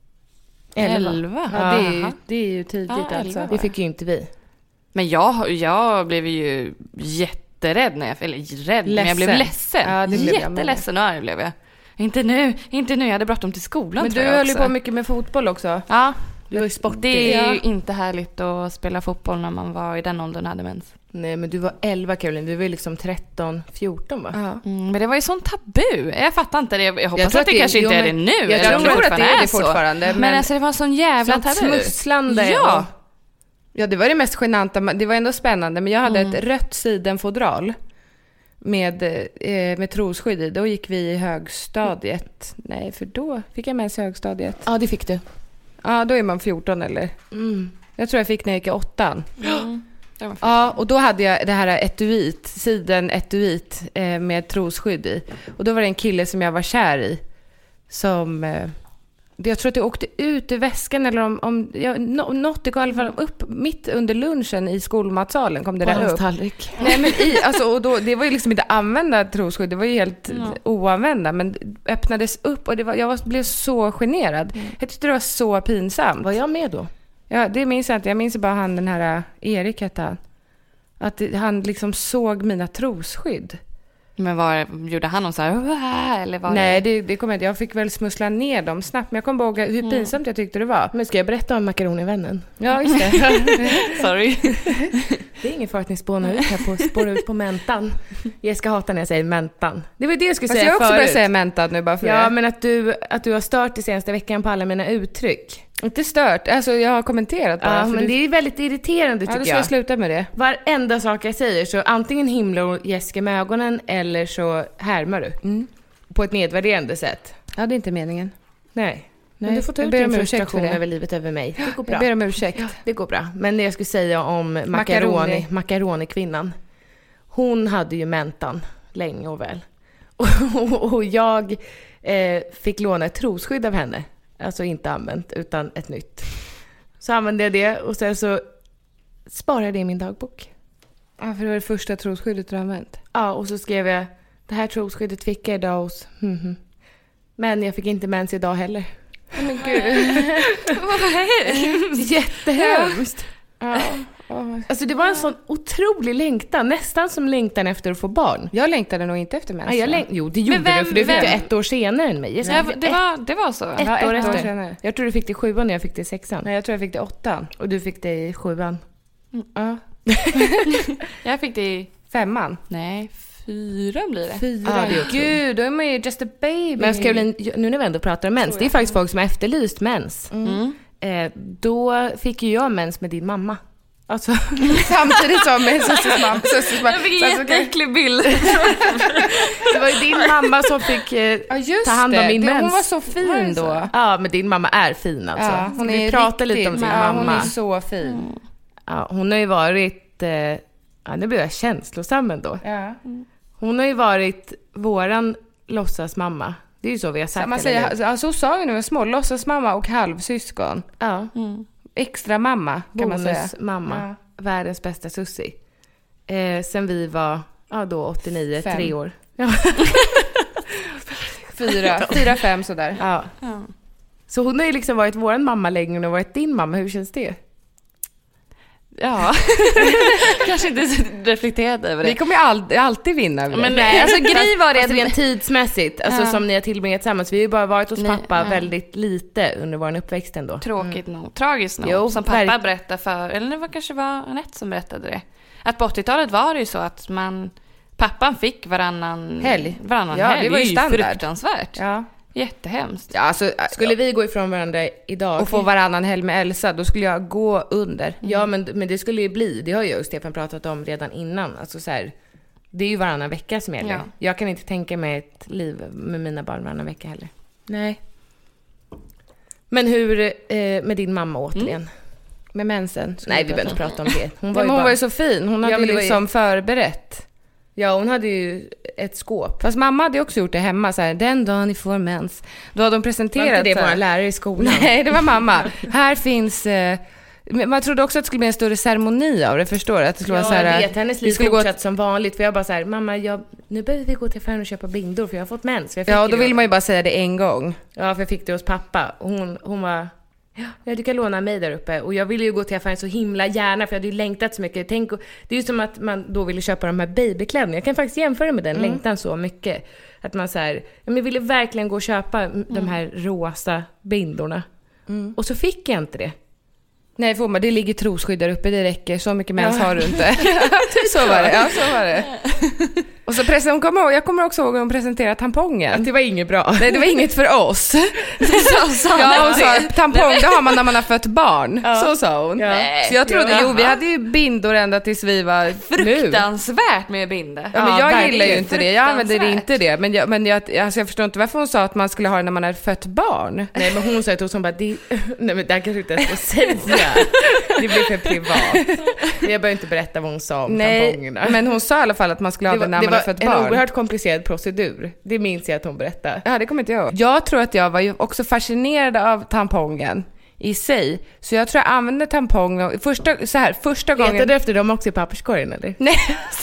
Elva. elva. Ja, det, är ju, Jaha. det är ju tidigt Ja, alltså. elva. Det fick ju inte vi. Men jag, jag blev ju jätterädd när jag, eller rädd, men jag blev Ledsen. ledsen. Ja, det blev jag med. Jätteledsen och arg blev jag. Inte nu, inte nu, jag hade bråttom till skolan. Men tror du jag höll ju också. på mycket med fotboll också. Ja, Du var ju sportig. det är Ja. ju inte härligt att spela fotboll när man var i den åldern och hade mens. Nej, men du var elva, Caroline. Du var ju liksom tretton, fjorton, va? Ja. Mm, men det var ju sån tabu. Jag fattar inte det. Jag hoppas tror att det, att det- kanske jo, inte är men- det nu. Jag eller om tror att det fortfarande är det så. fortfarande. Men, Men, alltså det var sån jävla Sånt tabu. smusslande. Ja. och- ja, det var det mest genanta. Det var ändå spännande. Men jag hade Mm. ett rött sidenfodral med, eh, med trosskydd i. Då gick vi i högstadiet. Nej, för då fick jag mens i högstadiet. Ja, det fick du. Ja, då är man fjorton eller? Mm. Jag tror jag fick när jag gick i åttan. Mm. Det var Ja, och då hade jag det här etuit, siden etuit eh, med trosskydd i. Och då var det en kille som jag var kär i som... Eh, jag tror att det åkte ut ur väskan eller om... om ja, nå- något, det kom i alla fall upp mitt under lunchen i skolmatsalen kom det På där hans upp. tallrik. Nej, men i, alltså, och då, det var ju liksom inte använda trosskydd, det var ju helt Ja. oanvända. Men det öppnades upp och det var, jag var, blev så generad. Jag tyckte det var så pinsamt. Var jag med då? Ja, det minns jag inte. Jag minns bara han, den här uh, Erik hette han. Att det, han liksom såg mina trosskydd. Men var, gjorde han någon så här "Wah", eller var Nej, det? det, det kommer jag inte. Jag fick väl smussla ner dem snabbt. Men jag kommer ihåg hur pinsamt jag tyckte det var. Men ska jag berätta om makaronivännen? Ja, just det. Sorry. Det är ingen fara att ni spånar ut här på, spårar ut på mentan. Jessica hatar när jag säger mentan. Det var det jag skulle Fast säga jag har också förut. börjat säga mentad nu bara för Ja, det. men att du, att du har stört det senaste veckan på alla mina uttryck. Inte stört. Alltså, jag har kommenterat bara. Ja, för men du... det är väldigt irriterande Ja, då tycker ska jag jag. sluta med det. Varenda sak jag säger så antingen himlar Jessica med ögonen eller så härmar du. Mm. På ett nedvärderande sätt. Ja, det är inte meningen. Nej. Nej, Men du får ta jag ut ber din om ursäkt för frustration det. över livet över mig. Det går bra. Jag ber om ursäkt. Det går bra. Men det jag skulle säga om Macaroni. macaroni, macaronikvinnan. Hon hade ju mentan länge och väl. Och, och jag eh, fick låna ett trosskydd av henne. Alltså inte använt, utan ett nytt. Så använde jag det och sen så sparade jag det i min dagbok. Ja, för det var det första trosskyddet du använt. Ja, och så skrev jag, det här trosskyddet fick jag idag hos... Mm-hmm. Men jag fick inte mens idag heller. Men gud. Jättehemskt. Ja. Alltså det var en sån otrolig längtan. Nästan som längtan efter att få barn. Jag längtade nog inte efter mens. Ja, jag läng- jo, det gjorde vem, du. För du fick vem? det ett år senare än mig. Ja, det, var, det var så. Ett, ja, år, ett år efter. senare. Jag tror du fick det i sjuan och jag fick det i sexan. Nej, jag tror jag fick det i åttan. Och du fick det i sjuan. Mm. Ja. Jag fick det i... Femman. Nej, fyra blir det. Fyra. Ja, det är också. Gud, då är man ju just a baby. Men Caroline, nu när vi ändå pratar om mens, det är faktiskt folk som har efterlyst mens. Mm. Eh, då fick ju jag mens med din mamma. Alltså, samtidigt som med Susses mamma. Jag fick en jätteäcklig bild. Det var ju din mamma som fick eh, ja, just ta hand om det. min det, mens. Hon var så fin då. Ja, men din mamma är fin alltså. Ja, hon vi är pratar riktigt, lite om sin ja, mamma. Hon är så fin. Mm. Ja, hon har ju varit... Eh, ja, nu blir jag känslosam ändå. Ja. Hon har ju varit våran låtsasmamma. Det är ju så vi har sagt. Så, man säger, ja, så sa vi när vi var små. Låtsasmamma och halvsyskon. Ja. Mm. Extra mamma kan man säga. Bonusmamma. Ja. Världens bästa sussi. Eh, sen vi var ja, då åttionio, Fem. tre år. Ja. Fyra, fyra, fem sådär. Ja. Ja. Så hon har ju liksom varit våran mamma längre och varit din mamma. Hur känns det? Ja. Kanske inte så reflekterad över det. Vi kommer ju all, alltid vinna över det. Men nej, alltså grej var det Alltså rent tidsmässigt, alltså Ja. som ni har tillbringat tillsammans. Vi har ju bara varit hos Nej, pappa ja. väldigt lite under vår uppväxt ändå. Tråkigt nog. Tragiskt nog. Jo, som pappa verk- berättade för, eller det var kanske var Anette som berättade det. Att på åttiotalet var det ju så att man, pappan fick varannan Helg. Varannan Ja, helg. det var ju är standard. Fruktansvärt. Ja. Jättehemskt. Ja, alltså, Skulle vi gå ifrån varandra idag och få varannan helg med Elsa, då skulle jag gå under. Ja, men, men det skulle ju bli, det har jag och Stefan pratat om redan innan. Alltså så här, det är ju varannan vecka som gäller. Ja. Jag kan inte tänka mig ett liv med mina barn varannan vecka heller. Nej. Men hur eh, med din mamma återigen? Med mensen. Nej, vi behöver inte prata om det. Hon var, Var, ju, hon bara, var ju så fin. Hon hade Ja, men ju det var ju- liksom förberett. Ja, hon hade ju ett skåp. Fast mamma hade ju också gjort det hemma. Så här, den dagen ni får mens. Då hade de Var presenterat. inte det så här- vår lärare i skolan? Nej, det var mamma. Här finns... Eh, men man trodde också att det skulle bli en större ceremoni av det, förstår du? Att det skulle Ja, vara så här, jag vet. Hennes vi liv skulle gå fortsatt som vanligt. För jag bara så här, mamma, jag, nu behöver vi gå till affären och köpa bindor för jag har fått mens. För jag fick Ja, ju då det. vill man ju bara säga det en gång. Ja, för jag fick det hos pappa. Och hon, hon var... Ja, du kan låna mig där uppe. Och jag ville ju gå till affären så himla gärna, för jag hade ju längtat så mycket. Tänk, det är ju som att man då ville köpa de här babykläderna. Jag kan faktiskt jämföra med den Mm. längtan så mycket. Att man så här, ja, men jag ville verkligen gå och köpa mm. de här rosa bindorna. Mm. Och så fick jag inte det. Nej, får man, det ligger trosskydd där uppe, det räcker. Så mycket mens har du inte. Så var det, ja, så var det. Och så presen, kommer ihåg, jag kommer också ihåg att hon presenterade tampongen. Att det var inget bra. Nej, det var inget för oss. Ja, hon sa tampong, det har man när man har fött barn. Så sa hon. Ja. Så jag trodde, Ja. jo, vi hade ju bindor ända tills vi var nu. Fruktansvärt med binda. Ja, men Ja, jag verkligen. gillar ju inte det. Jag använder Fruktansvärt. inte det. Men, jag, men jag, alltså jag förstår inte varför hon sa att man skulle ha det när man är fött barn. Nej, men hon sa att hon bara, det, nej men det här kanske inte ens får säga. Det blir för privat. Jag behöver inte berätta vad hon sa om Nej, tampongerna. men hon sa i alla fall att man skulle ha det det, var, när det man var är fött en barn. oerhört komplicerad procedur. Det minns jag att hon berättade. Ja, det kommer inte jag ihåg. Jag tror att jag var ju också fascinerad av tampongen i sig. Så jag tror jag använde tampong första, så här, första gången... Letade du efter dem också i papperskorgen eller? Nej.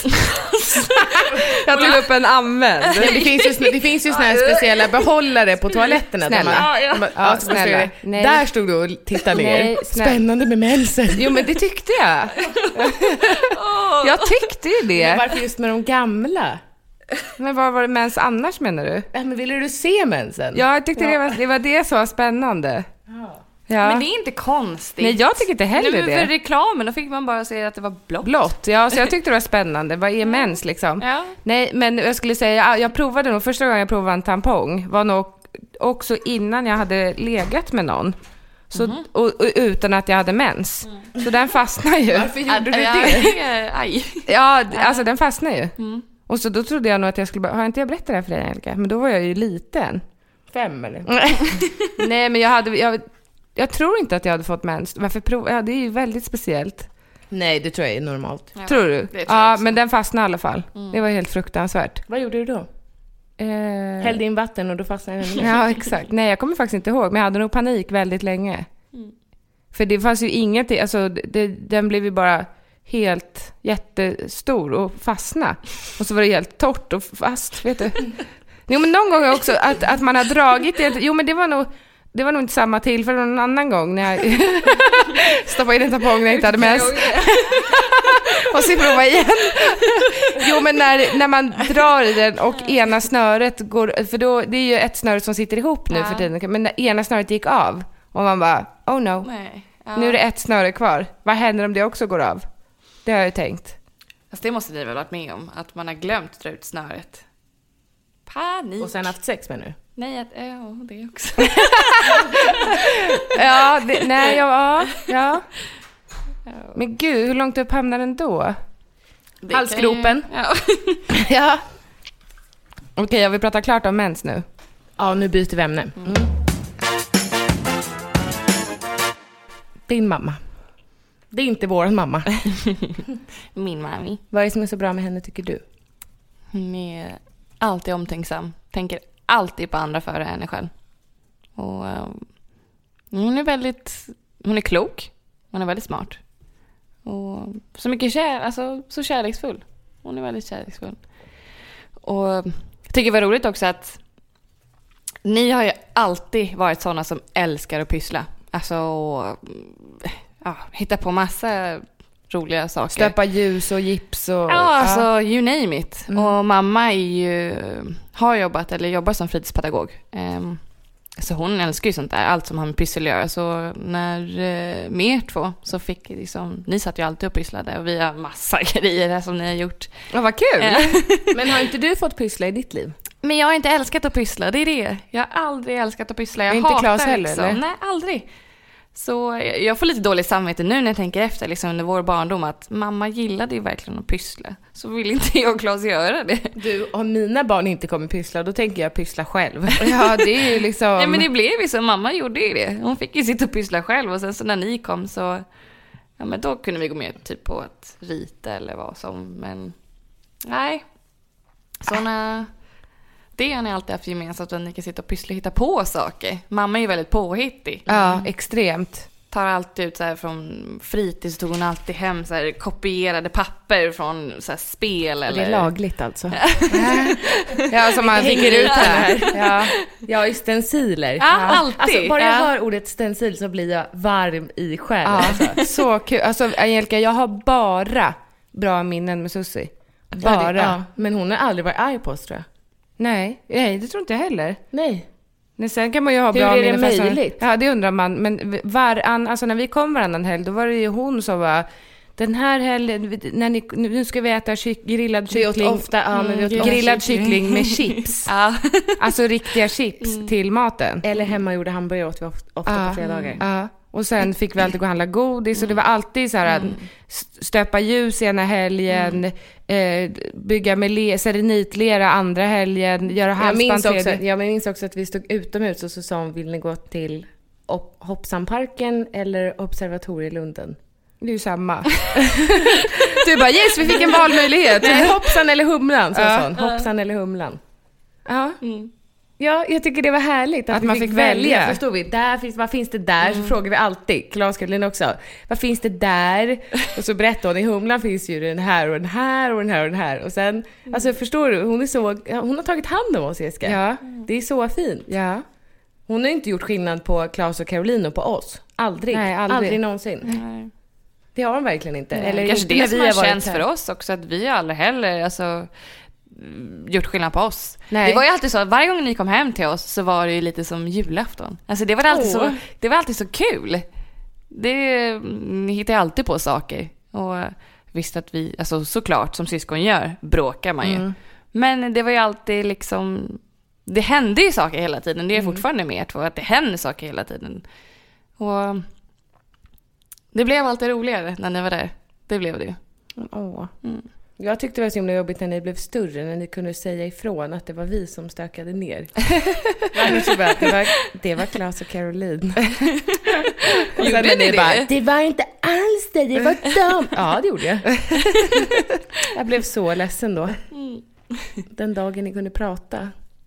Jag tog upp en använd. Nej, det finns ju, det finns ju såna här speciella behållare på toaletterna. Snälla. Där man, Ja, ja. man, Ja, så snälla. står det, Nej. där stod du och tittade ner. Nej, snälla. Spännande med mensen. Jo, men det tyckte jag. Jag tyckte ju Men det. varför just med de gamla? Men vad var det mens annars, menar du? Ja, men ville du se mensen? Ja, jag tyckte Det, var, det var det som var spännande. Ja. Men det är inte konstigt. Nej, jag tycker inte heller Nu, det. För reklamen, då fick man bara se att det var blått. Blått, ja, så jag tyckte det var spännande. Vad är mens liksom? Ja. Nej, men jag skulle säga, jag, jag provade nog, första gången jag provade en tampong var nog också innan jag hade legat med någon. Så, Mhm. och, och utan att jag hade mens. Så den fastnar ju. Varför gjorde du Ja, det? Aj. Ja, alltså den fastnar ju. Mm. Och så då trodde jag nog att jag skulle bara, har inte jag berättat det här för dig, Angelica? Men då var jag ju liten. Fem eller? Nej, men jag hade, jag, jag tror inte att jag hade fått mens. Varför prov? Ja, det är ju väldigt speciellt. Nej, det tror jag är normalt. Ja, Tror du? det tror jag Ja, också. men den fastnade i alla fall. Mm. Det var helt fruktansvärt. Vad gjorde du då? Eh, Hällde in vatten och då fastnade den. ja, exakt. Nej, jag kommer faktiskt inte ihåg. Men jag hade nog panik väldigt länge. Mm. För det fanns ju inget... Alltså, det, den blev ju bara helt jättestor och fastna. Och så var det helt torrt och fast, vet du. Jo, men någon gång också att, att man har dragit det. Jo, men det var nog... Det var nog inte samma tillfälle någon annan gång när jag stoppade in en tampong när jag inte hade mens. Och så prova igen. Jo, men när, när man drar i den och ena snöret går... För då, det är ju ett snöre som sitter ihop nu ja. för tiden. Men när ena snöret gick av och man bara, oh no. Nej. Ja. Nu är det ett snöre kvar. Vad händer om det också går av? Det har jag ju tänkt. Alltså det måste ni väl varit med om. Att man har glömt att dra ut snöret. Panik. Och sen haft sex med nu. Nej, att, ja, det också. ja, det, nej, ja, ja. Men gud, hur långt upp hamnar den då? Det Halsgropen. Ju, ja. ja. Okej, okay, jag vill prata klart om mens nu. Ja, nu byter vi ämne. Mm. Din mamma. Det är inte vår mamma. Min mami. Vad är det som är så bra med henne, tycker du? Hon är alltid omtänksam. Tänker alltid på andra före henne själv. Och um, hon är väldigt... Hon är klok. Hon är väldigt smart. Och så mycket kär... Alltså, så kärleksfull. Hon är väldigt kärleksfull. Och jag tycker det var roligt också att ni har ju alltid varit såna som älskar att pyssla. Alltså... Ja, hitta på massa roliga saker. Stöpa ljus och gips och... Ja, alltså ja. You name it. Mm. Och mamma är ju, har jobbat eller jobbar som fritidspedagog. Um, så hon älskar ju sånt där. Allt som har med pyssel att göra. Så när uh, med er två så fick liksom... Ni satt ju alltid och pysslade. Och vi har massa grejer där som ni har gjort. Ja, vad kul! Men har inte du fått pyssla i ditt liv? Men jag har inte älskat att pyssla. Det är det. Jag har aldrig älskat att pyssla. Jag inte hatar Claes heller, liksom. Eller? Nej, aldrig. Så jag får lite dåligt samvete nu när jag tänker efter liksom under vår barndom att mamma gillade ju verkligen att pyssla. Så vill inte jag och Claes göra det. Du, om mina barn inte kommer pyssla, då tänker jag pyssla själv. Ja, det är ju liksom... Nej, men det blev ju så. Mamma gjorde ju det. Hon fick ju sitta och pyssla själv. Och sen så när ni kom så... Ja, men då kunde vi gå med typ på att rita eller vad som. Men nej. Såna... Det har ni alltid haft gemensamt att ni kan sitta och pyssla och hitta på saker. Mamma är ju väldigt påhittig. Ja, mm. extremt. Tar alltid ut så här från fritids, tog hon alltid hem så här kopierade papper från så här spel. Eller... Det är lagligt alltså. Ja, som man fick ut här. Ja. Ja, i stenciler. Ja, ja. Alltid. Alltså, bara jag ja. hör ordet stencil så blir jag varm i själen. Ja. Alltså. Så kul. Alltså, Angelica, jag har bara bra minnen med Susie. Bara. Ja, det, ja. Men hon har aldrig varit arg på oss, tror jag. Nej, nej, det tror inte jag heller. Nej. Men sen kan man ju ha Hur bra är det minnen. möjligt? Ja, det undrar man. Men varann, alltså när vi kom varannan helg, då var det ju hon som var... Den här helgen, när ni, nu ska vi äta kyck, grillad kyckling. Ofta, ja, men vi åt grillad kyckling med chips. Ja. Alltså riktiga chips mm. till maten. Eller hemmagjorda hamburgare åt vi ofta ja. på fredagar. Ja. Och sen fick vi alltid gå och handla godis. Mm. Och det var alltid så här mm. stöpa ljus ena helgen. Mm. Eh, bygga med le- serenitlera andra helgen. Göra halsband. Jag minns, också, jag minns också att vi stod utomhus och så sa hon, vill ni gå till Hoppsanparken eller Observatorielunden? Det är ju samma. Du bara, yes, vi fick en valmöjlighet. Nej, hoppsan eller humlan, så ja. sån. Hoppsan eller humlan. Ja. Mm. Ja, jag tycker det var härligt att, att man fick, fick välja. välja. Förstår vi? Där finns, vad finns det där? Mm. Så frågar vi alltid. Claes Karolin också. Vad finns det där? Och så berättar hon, i humlan finns ju den här och den här och den här och den här. Och sen, mm. alltså förstår du, hon är så, hon har tagit hand om oss, Jessica. Ja. Det är så fint. Ja. Hon har inte gjort skillnad på Claes och Karolin och på oss. Aldrig. Nej, aldrig. aldrig någonsin. Nej. Det har hon verkligen inte. Nej. Eller kanske inte det som har känts här. för oss också, att vi aldrig heller alltså, gjort skillnad på oss. Nej. Det var ju alltid så, varje gång ni kom hem till oss så var det ju lite som julafton. Alltså det var alltid, oh. så, det var alltid så kul. Det, ni hittar alltid på saker. Och visst att vi, alltså såklart som syskon gör, bråkar man ju. Mm. Men det var ju alltid liksom, det hände ju saker hela tiden. Det är mm. fortfarande med två, att det händer saker hela tiden. Och det blev alltid roligare när ni var där. Det blev det ju. Åh. Mm. Jag tyckte det var så himla jobbigt när ni blev större, när ni kunde säga ifrån att det var vi som stökade ner. det, var, det var Claes och Karolin. Och sen när ni bara, det var inte alls det, det var dem. Ja, det gjorde jag. Jag blev så ledsen då. Den dagen ni kunde prata.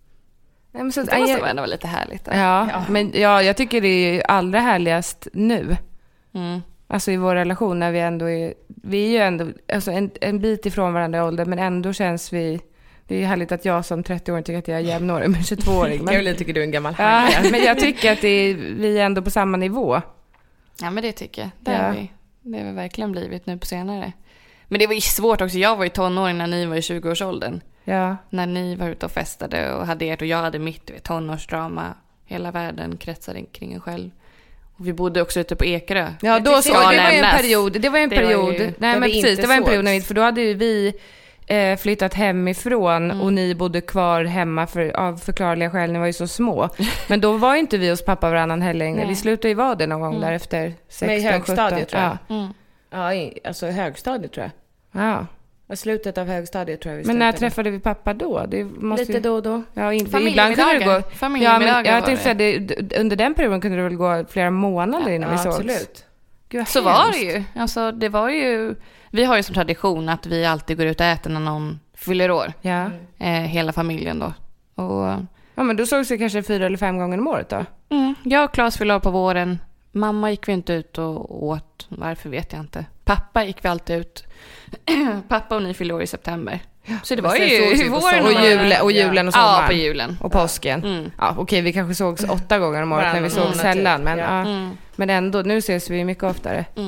Nej, men så, det måste jag, ändå vara lite härligt. ja, ja, men ja, jag tycker det är allra härligast nu. Mm. Alltså i vår relation när vi ändå är, vi är ju ändå alltså en, en bit ifrån varandra i ålder, men ändå känns vi, det är härligt att jag som trettio-åring tycker att jag är jämnårig med tjugotvå-åring. Caroline tycker du är en gammal ja, hagga. men jag tycker att det är, vi är ändå på samma nivå. Ja, men det tycker jag. Det, ja. har vi, det har vi verkligen blivit nu på senare. Men det var ju svårt också. Jag var ju tonåring när ni var i tjugo-årsåldern. Ja. När ni var ute och festade och hade ert och jag hade mitt vet, tonårsdrama. Hela världen kretsade kring en själv. Och vi bodde också ute på Ekerö. Ja, då så, det var ju en period. Det var en det period. Var ju, nej, men precis. Det var en period när vi, för då hade ju vi eh, flyttat hemifrån mm. och ni bodde kvar hemma för, av förklarliga skäl. Ni var ju så små. Men då var ju inte vi hos pappa varannan heller längre. Vi slutade ju vara det någon gång mm. där efter sexton, men i högstadiet sjutton. tror jag. Ja, mm. ja i, alltså högstadiet tror jag. Ja. I slutet av högstadiet tror jag vi Men när slutade. träffade vi pappa då? Det måste Lite ju... då och då. Ja, inte, ibland kunde det gå... Ja, men jag tänkte säga det, under den perioden kunde det väl gå flera månader innan ja, vi sågs. Absolut. Gud, så var det ju. Alltså, det var ju. Vi har ju som tradition att vi alltid går ut och äter när någon fyller år. Ja. Eh, hela familjen då. Och ja, men då sågs vi kanske fyra eller fem gånger om året då. Mm, jag och Claes fyllde år på våren. Mamma gick vi inte ut och åt. Varför vet jag inte. Pappa gick vi alltid ut. Pappa och ni fyllde år i september. Ja, så det var ju våren och, jule, och julen och sommaren. Ja, på julen. Och påsken. Mm. Ja, okej, okay, vi kanske sågs åtta gånger om året Varann, när vi sågs mm, sällan. Men, ja. ja. Mm. men ändå, nu ses vi mycket oftare. Mm.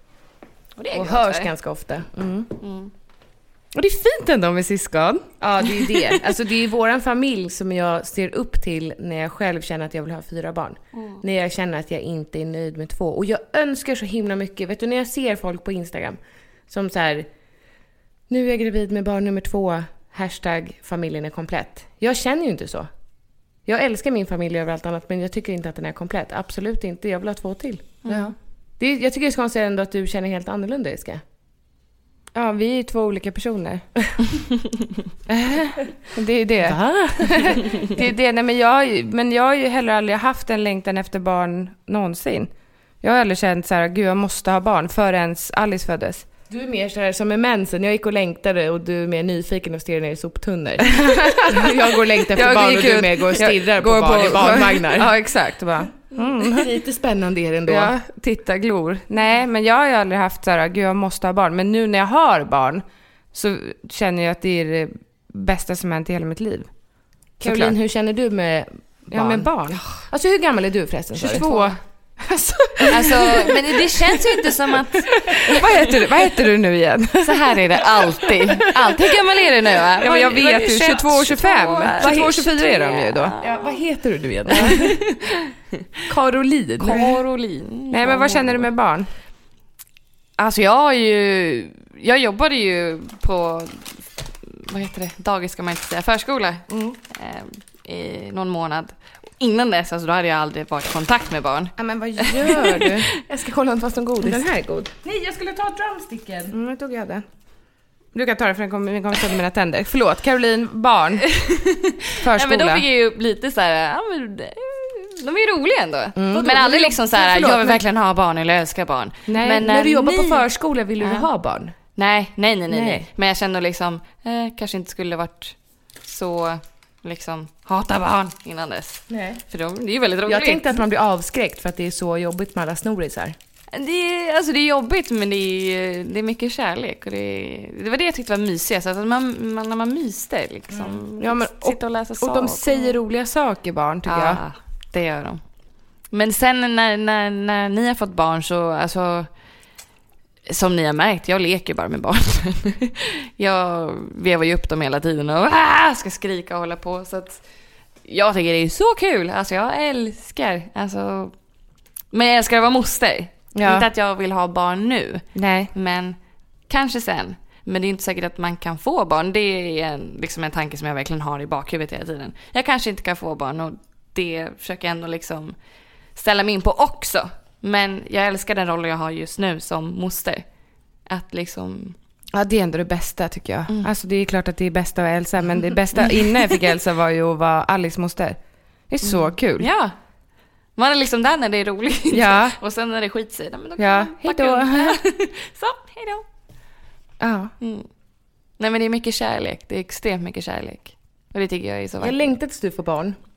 Och, det är och hörs ganska ofta. Mm. Mm. Och det är fint ändå med syskon. Ja, det är ju det. Alltså det är ju våran familj som jag ser upp till när jag själv känner att jag vill ha fyra barn. Mm. När jag känner att jag inte är nöjd med två. Och jag önskar så himla mycket. Vet du, när jag ser folk på Instagram som så här, nu är jag gravid med barn nummer två, hashtag familjen är komplett. Jag känner ju inte så. Jag älskar min familj över allt annat, men jag tycker inte att den är komplett. Absolut inte, jag vill ha två till. Mm. Ja. Det är, jag tycker det är så konstigt ändå att du känner helt annorlunda, Iska. Ja, vi är två olika personer. Det är det. Det är det. Nej, men, jag, men jag har ju heller aldrig haft en längtan efter barn någonsin. Jag har aldrig känt så här, gud jag måste ha barn förrän Alice föddes. Du är mer så här som med mensen. Jag gick och längtade och du är mer nyfiken och stirrar ner i soptunnor. Jag går och längtar efter jag barn och du mer går och stirrar på barn på, i barnvagnar. Ja, exakt. Bara, mm. Lite spännande är det ändå. Ja, titta, glor. Nej, men jag har ju aldrig haft så här, gud jag måste ha barn. Men nu när jag har barn så känner jag att det är det bästa som hänt i hela mitt liv. Caroline, hur känner du med barn? Ja, med barn. Alltså hur gammal är du förresten? tjugotvå. Alltså, alltså, men det känns ju inte som att... vad, heter du, vad heter du nu igen? Så här är det alltid. alltid. Hur gammal är du nu? Va? Ja, men jag vet ju, tjugotvå och tjugofem. tjugotvå och tjugofyra är de ju då. Ja, vad heter du nu igen? Caroline. Caroline. Nej, men vad känner du med barn? Alltså jag har ju... Jag jobbade ju på... Vad heter det? Dagis ska man inte säga. Förskola. Mm. Eh, I någon månad. Innan dess, alltså, då hade jag aldrig varit i kontakt med barn. Ja, men vad gör du? Jag ska kolla om det fast en godis. Den här är god. Nej, jag skulle ta drumsticken. Mm, jag tog jag den. Du kan ta det för den kommer, den kommer sönder mina tänder. Förlåt, Caroline, barn. Förskola. Ja, men då fick jag ju lite så här, ja, men de är ju roliga ändå. Mm. Men aldrig liksom så här, förlåt, jag vill verkligen ha barn eller älska barn. Nej, men när du jobbar ni... på förskola vill du ja. ha barn? Nej, nej, nej, nej, nej. Men jag kände liksom, eh, kanske inte skulle varit så... liksom hata barn innan dess. Nej. För de, det är ju väldigt roligt. Jag tänkte att man blir avskräckt för att det är så jobbigt med alla snorisar. Det är, alltså det är jobbigt, men det är, det är mycket kärlek. Och det, är, det var det jag tyckte var mysigast. Alltså man, man, när man myste liksom. Mm. Ja, men, och, sitta och läsa och, och de säger roliga saker, barn, tycker ja, jag. Det gör de. Men sen när, när, när ni har fått barn så... Alltså, som ni har märkt, jag leker bara med barn. Jag vevar ju upp dem hela tiden och ah, ska skrika och hålla på. Så att jag tycker det är så kul. Alltså jag älskar. Alltså, men jag älskar att vara moster. Ja. Inte att jag vill ha barn nu. Nej. Men kanske sen. Men det är inte säkert att man kan få barn. Det är en, liksom en tanke som jag verkligen har i bakhuvudet hela tiden. Jag kanske inte kan få barn och det försöker jag ändå liksom ställa mig in på också. Men jag älskar den rollen jag har just nu som moster. Att liksom... Ja, det är ändå det bästa tycker jag. Mm. Alltså det är klart att det är bästa av Elsa. Men det bästa innan jag fick Elsa var ju att vara Alice moster. Det är så mm. kul. Ja. Man är liksom där när det är roligt. Ja. Och sen när det skiter sig. Men då kan ja, hejdå. Så, hejdå. Ja. Mm. Nej, men det är mycket kärlek. Det är extremt mycket kärlek. Och det tycker jag är så vackert. Jag längtar tills du får barn.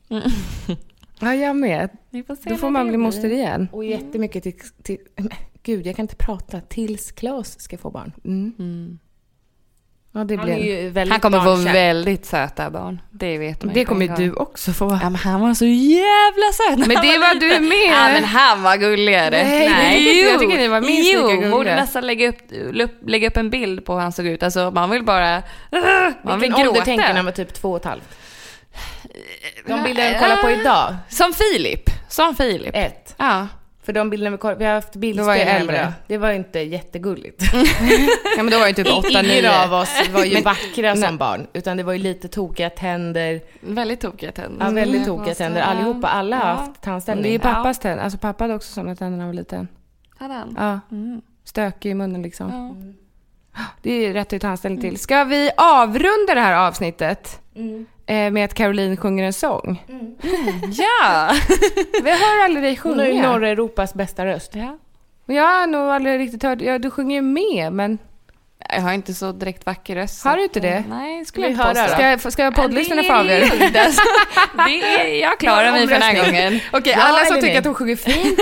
Ja, jag med. Får Då får man bli moster igen. Och jättemycket till, till... Gud, jag kan inte prata. Tills Claes ska få barn. Mm. Mm. Ja, det Han, blir... är ju väldigt Han kommer barnkär. få väldigt söta barn. Det vet man. Det kommer ju du också få. Ja, men han var så jävla söt. Men det var du med. Ja, men han var gulligare. Nej, Nej. Jag tycker ni var minst jo, lika gulliga. borde nästan lägga upp, lägga upp en bild på hur han såg ut. Alltså, man vill bara... Man vill Vilken ålder gråta. tänker när han var typ två och ett halvt? De bilderna vi kollar på idag. Som Filip. Som Filip. Ett. Ja. För de bilderna vi kollar, vi har haft Då var bildspel jag hemma. äldre. Det var ju inte jättegulligt. Ja, men då var jag typ åtta, nio. Ingen av oss var ju Men- vackra Nej. som barn. Utan det var ju lite tokiga tänder. Väldigt tokiga tänder. Ja, väldigt Mm. tokiga tänder. Allihopa, alla har haft Men tandställning. det är pappas tänder. Alltså pappa hade också sådana tänder när han var liten. Hade han? Ja. Mm. Stökig i munnen liksom. Ja. Det är rätt att ta anställning till. Ska vi avrunda det här avsnittet Mm. eh, med att Caroline sjunger en sång? Ja! Vi hör aldrig dig Hon har ju sjunga. norra Europas bästa röst. ja. Jag har nog aldrig riktigt hört. Ja, du sjunger ju med, men Jag har inte så direkt vacker röst. har du inte det? Nej, skulle Vi jag inte höra påstå. då. Ska jag, ska jag poddlyssnarna få Det är avgöra? lugnt, alltså. Det är, jag klarar mig för den här gången. Okej, Ja, alla som eller tycker nej? att hon sjunger fint.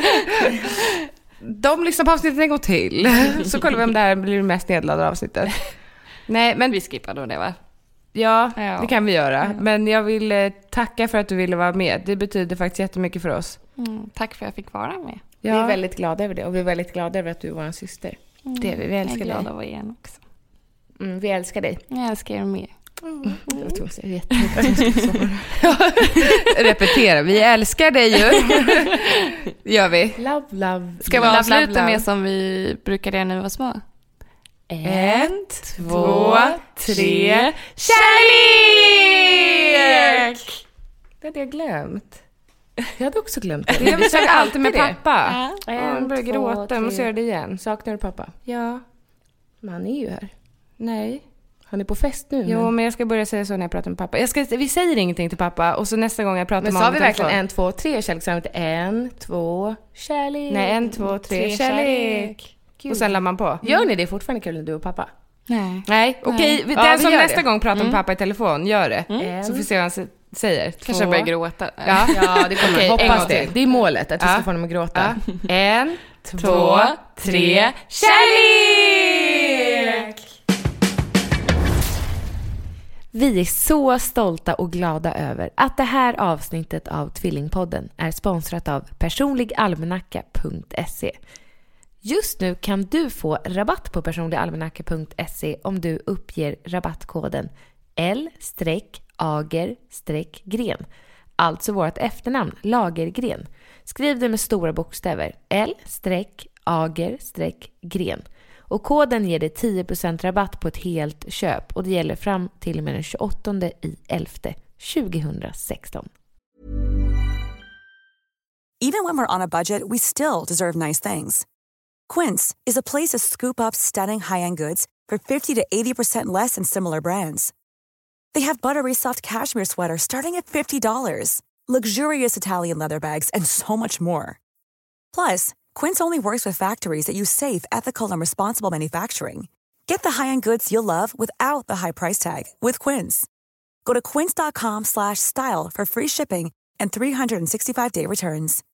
De lyssnar på avsnittet en gång till. Så kollar vi om det här blir det mest nedladdade avsnittet. Nej, men Vi skippar då det, va? ja, Ja. det kan vi göra. Men jag vill eh, tacka för att du ville vara med. Det betyder faktiskt jättemycket för oss. Mm, tack för att jag fick vara med. Vi är väldigt glada över det. Och vi är väldigt glada över att du är vår syster. Det är vi. Vi Jag är älskar glad dig. att vara igen också. Mm, vi älskar dig. Jag älskar er med. Jag tror att jag är jättemycket. Repetera. Vi älskar dig ju. Gör vi. Love, love. Ska vi Love, avsluta love, love. med som vi brukade göra när vi var små? En, två, tre. Kärlek! Det hade jag glömt. Jag hade också glömt det. Jag försöker alltid med det. pappa. Ja. Ja, han börjar två, gråta. Jag måste tre. göra det igen. Saknar du pappa? Ja. Men han är ju här. Nej. Han är på fest nu. Jo, men... men jag ska börja säga så när jag pratar med pappa. Jag ska, vi säger ingenting till pappa och så nästa gång jag pratar Men med sa honom vi på verkligen telefon- en, två, tre kärlek? En, två, kärlek. Nej, en, två, tre, Tre, kärlek. Gud. Och sen la man på. Gör ni det fortfarande, Caroline, du och pappa? Nej. Nej, okej. vi- Ja, Den vi som gör nästa det. gång pratar med pappa i telefon, gör det. En. Så får vi se vad han s- säger. Kanske Två. jag börjar gråta. Ja. Ja, det kommer. Okej, en Hoppas gång det. till. Det är målet, att vi Ja. ska få honom att gråta. En, två, tre. Kärlek! Vi är så stolta och glada över att det här avsnittet av Tvillingpodden är sponsrat av personligalmanacka punkt se. Just nu kan du få rabatt på personligalmanacka punkt se om du uppger rabattkoden L Ager Gren. Alltså vårt efternamn, Lagergren. Skriv det med stora bokstäver. L Ager Gren. Och koden ger dig tio procent rabatt på ett helt köp. Och det gäller fram till och med den tjugoåttonde elfte tjugohundrasexton. Even when we're on a budget, we still deserve nice things. Quince is a place to scoop up stunning high-end goods for fifty to eighty percent less than similar brands. They have buttery soft cashmere sweaters starting at fifty dollars, luxurious Italian leather bags, and so much more. Plus, Quince only works with factories that use safe, ethical, and responsible manufacturing. Get the high-end goods you'll love without the high price tag with Quince. Go to quince dot com slash style for free shipping and three hundred sixty-five day returns.